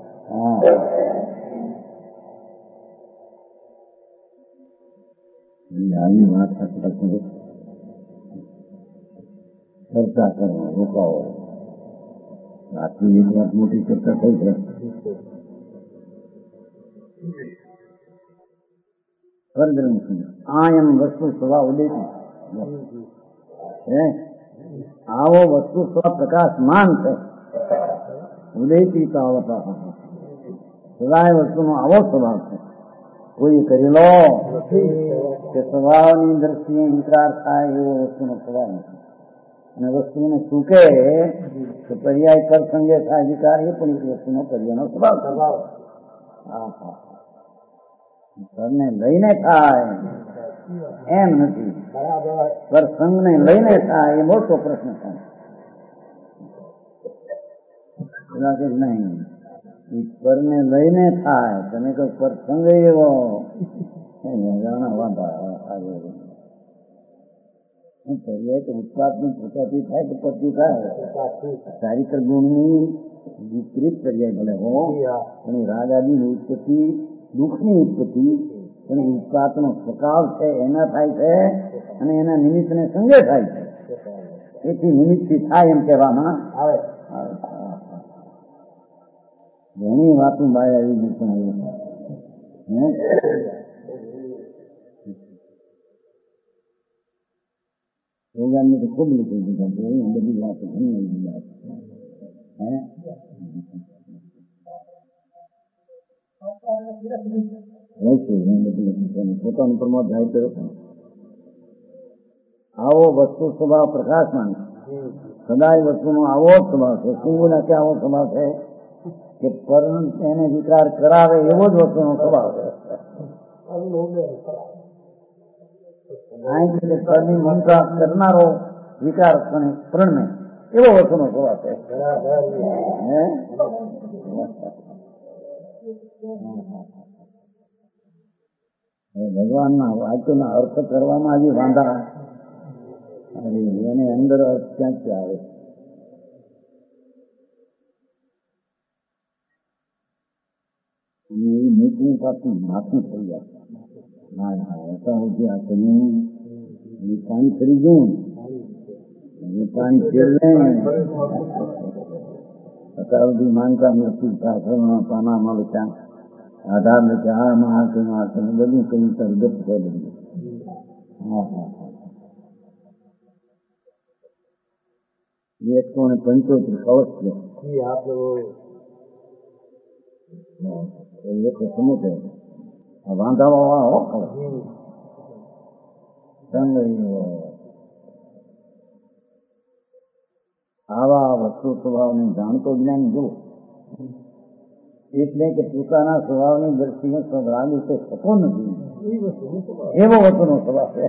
આવી વાત ચર્ચા કરવા રોકાવો. આટલી એક વાત મોટી ચર્ચા થઈ છે. આ એમ વસ્તુ સ્વભાવ ઉદેતી આવો વસ્તુ સ્વ પ્રકાશમાન છે. ઉદયથી આવતા સદાય વસ્તુનો આવો સ્વભાવ છે. કોઈ કરેલો કે સ્વભાવની દ્રષ્ટિએ વિકાર થાય એવો વસ્તુનો સ્વભાવ નથી. અને વસ્તુને ચૂકે તો પર્યાય પ્રસંગે થાય વિકાર, એ પણ એક વસ્તુનો પર્યાયનો સ્વભાવ. ઘરને લઈને થાય એમ નથી, પ્રસંગને લઈને થાય એ મોટો પ્રશ્ન થાય. નહીં, ઈશ્વરને લઈને થાય. તમે કહો પ્રસંગ એવો પર્યાય તો ઉત્પાદની પોતાથી થાય કે પતિ થાય. ચારિત્ર ગુણની વિપરીત પર્યાય ભલે હો, પણ એ રાગ આદિની ઉત્પત્તિ, દુઃખની ઉત્પત્તિ, પણ એ ઉત્પાદનો સ્વભાવ છે એના થાય છે, અને એના નિમિત્તને સંગે થાય છે. એથી નિમિત્તથી થાય એમ કહેવામાં આવે. ઘણી વાતો બહાર આવી પણ પ્રોગ્રામની તો ખૂબ લીધી દીધા, બધી વાતો ઘણી આવી દીધા. પોતાનું પ્રમોદ જાય તો આવો વસ્તુ સ્વભાવ પ્રકાશમાન સદાય વસ્તુનો આવો જ સ્વભાવ છે. શું ના કે આવો સ્વભાવ છે કે એને વિકાર કરાવે એવો જ વસ્તુનો સ્વભાવ છે. પરની મમતા કરનારો વિકાર પ્રણમે એવો વસ્તુનો સ્વભાવ છે. ભગવાનના વાક્યોના અર્થ કરવામાં આવી વાંધા, એની અંદર અર્થ ક્યાંથી આવે? નીચની પાછું માથું થઈ જાય. પાણી કરી દઉં, પાણી ફેરવે અત્યાર સુધી માનતા નથી. પાનામાં લખ્યા, આધાર લખ્યા, આ મહાત્મા બધું કઈ તરગત છે બધું. 175 કવચ છે. વાંધાવા આવા વસ્તુ સ્વભાવને જાણતો જ્ઞાન જો, એટલે કે પોતાના સ્વભાવની દ્રષ્ટિએ રાગ વિશે થતો નથી એવો વસ્તુનો સ્વભાવ છે.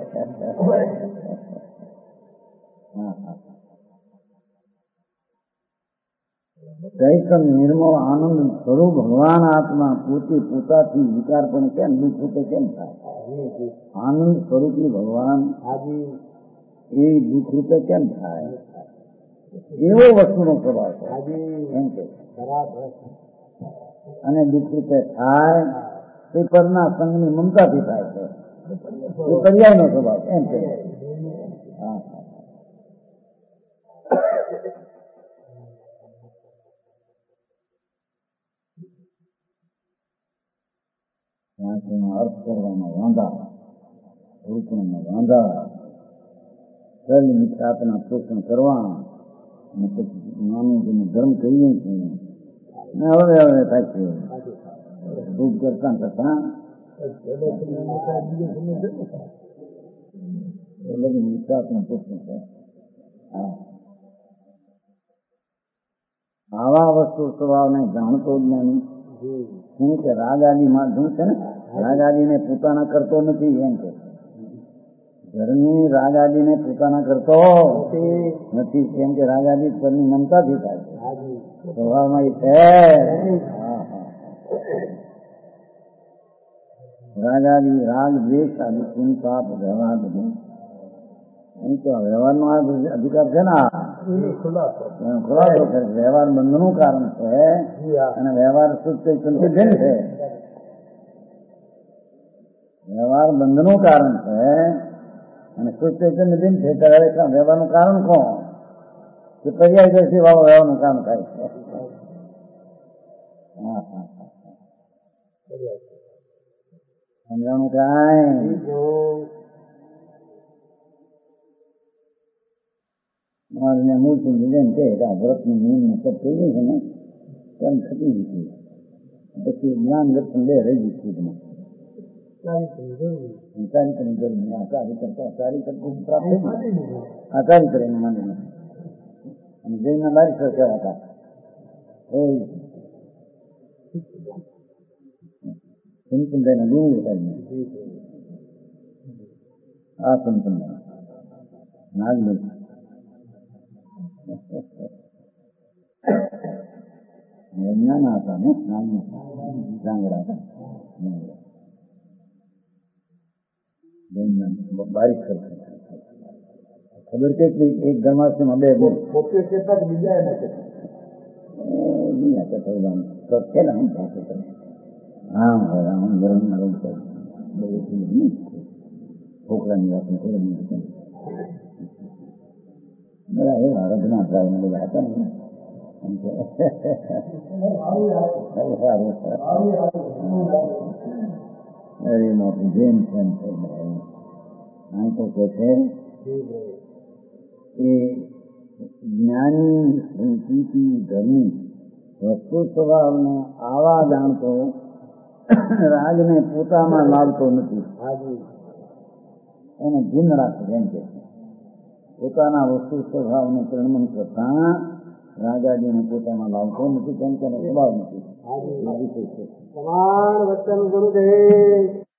ચૈતન નિર્મળ આનંદ સ્વરૂપ ભગવાન આત્મા પોતે પોતાથી વિકાર પણ કેમ દુઃખ રૂપે કેમ થાય? આનંદ સ્વરૂપી ભગવાન એ દુઃખ રૂપે કેમ થાય? એવો વસ્તુનો સ્વભાવ છે એમ કે. અને દુઃખ રૂપે થાય તે પરના સંઘની મમતાથી થાય છે. એ પર્યાયનો સ્વભાવ એમ કે. અર્થ કરવામાં વાંધા, રૂપણમાં વાંધા, સર્વ મિત્રાતના પોષણ કરવા, અને પછી નાનું જેને ધર્મ કરીએ છીએ હવે થાય છે ભૂખ કરતા કરતા એ બધું મિત્રાતના પોષણ છે. આવા વસ્તુ સ્વભાવને જાણતો જ્ઞાની શું કે રાગ આદિ માં શું છે ને, રાગ આદિને પોતાના કરતો નથી એમ કે. ધર્મી રાગ આદિને પોતાના કરતો નથી કેમ કે રાગ આદિ પરની મમતાથી થાય સ્વભાવમાં એ છે. રાગ આદિ રાગ દ્વેષ આદિ પૂન પાપ વ્યવહાર બધું અહીં તો વ્યવહારનો આ અધિકાર છે ને, ખુલાસો છે. વ્યવહાર બંધનું કારણ છે અને વ્યવહાર શુદ્ધ ચૈતન્ય ભિન્ન છે. વ્યવહાર બંધનું કારણ છે અને શુદ્ધ ચૈતન્ય ભિન્ન છે. ત્યારે વ્યવહારનું કારણ કોણ? કે પર્યાય દર્શી વાળો વ્યવહારનું કામ થાય છે. સમજાણું કાંઈ મૂર્તિ જેમ કે વ્રતની નિયમ નકર થઈ ગઈ છે ને તેમ થતી નથી. પછી જ્ઞાન દર્શન બે રહી ગયું ખુદમાં. ચારિત્રની જરૂર નહીં. આ ચારિત્ર પ્રાપ્ત થઈ ગયું. આ ચારિત્ર એને માની નથી. અને જૈનના બારીસો કેવા હતા એ ચિંતનભાઈના લીવું થાય આ ચિંતનભાઈ નાગલી નાના હતા ને નાંગડા હતા બારીક ખબર કેટલી એક ગરમાસમાં બે પોતે કેટલાક બીજા એના છોકરાની વાત બધા એ આરાધના પ્રાય બધા હતા ને અરે મોટું જેમ તેમ અહીં તો કે છે એ જ્ઞાની સંસ્કૃતિ ધર્મી વસ્તુ સ્વભાવને આવા જાણતો રાગને પોતામાં લાવતો નથી એને ભિન્ન રાખે એમ કે પોતાના વસ્તુ સ્વભાવને પ્રણમન કરતા રાજાજીને પોતામાં લાવતો નથી કેમ કે એનો સ્વભાવ નથી.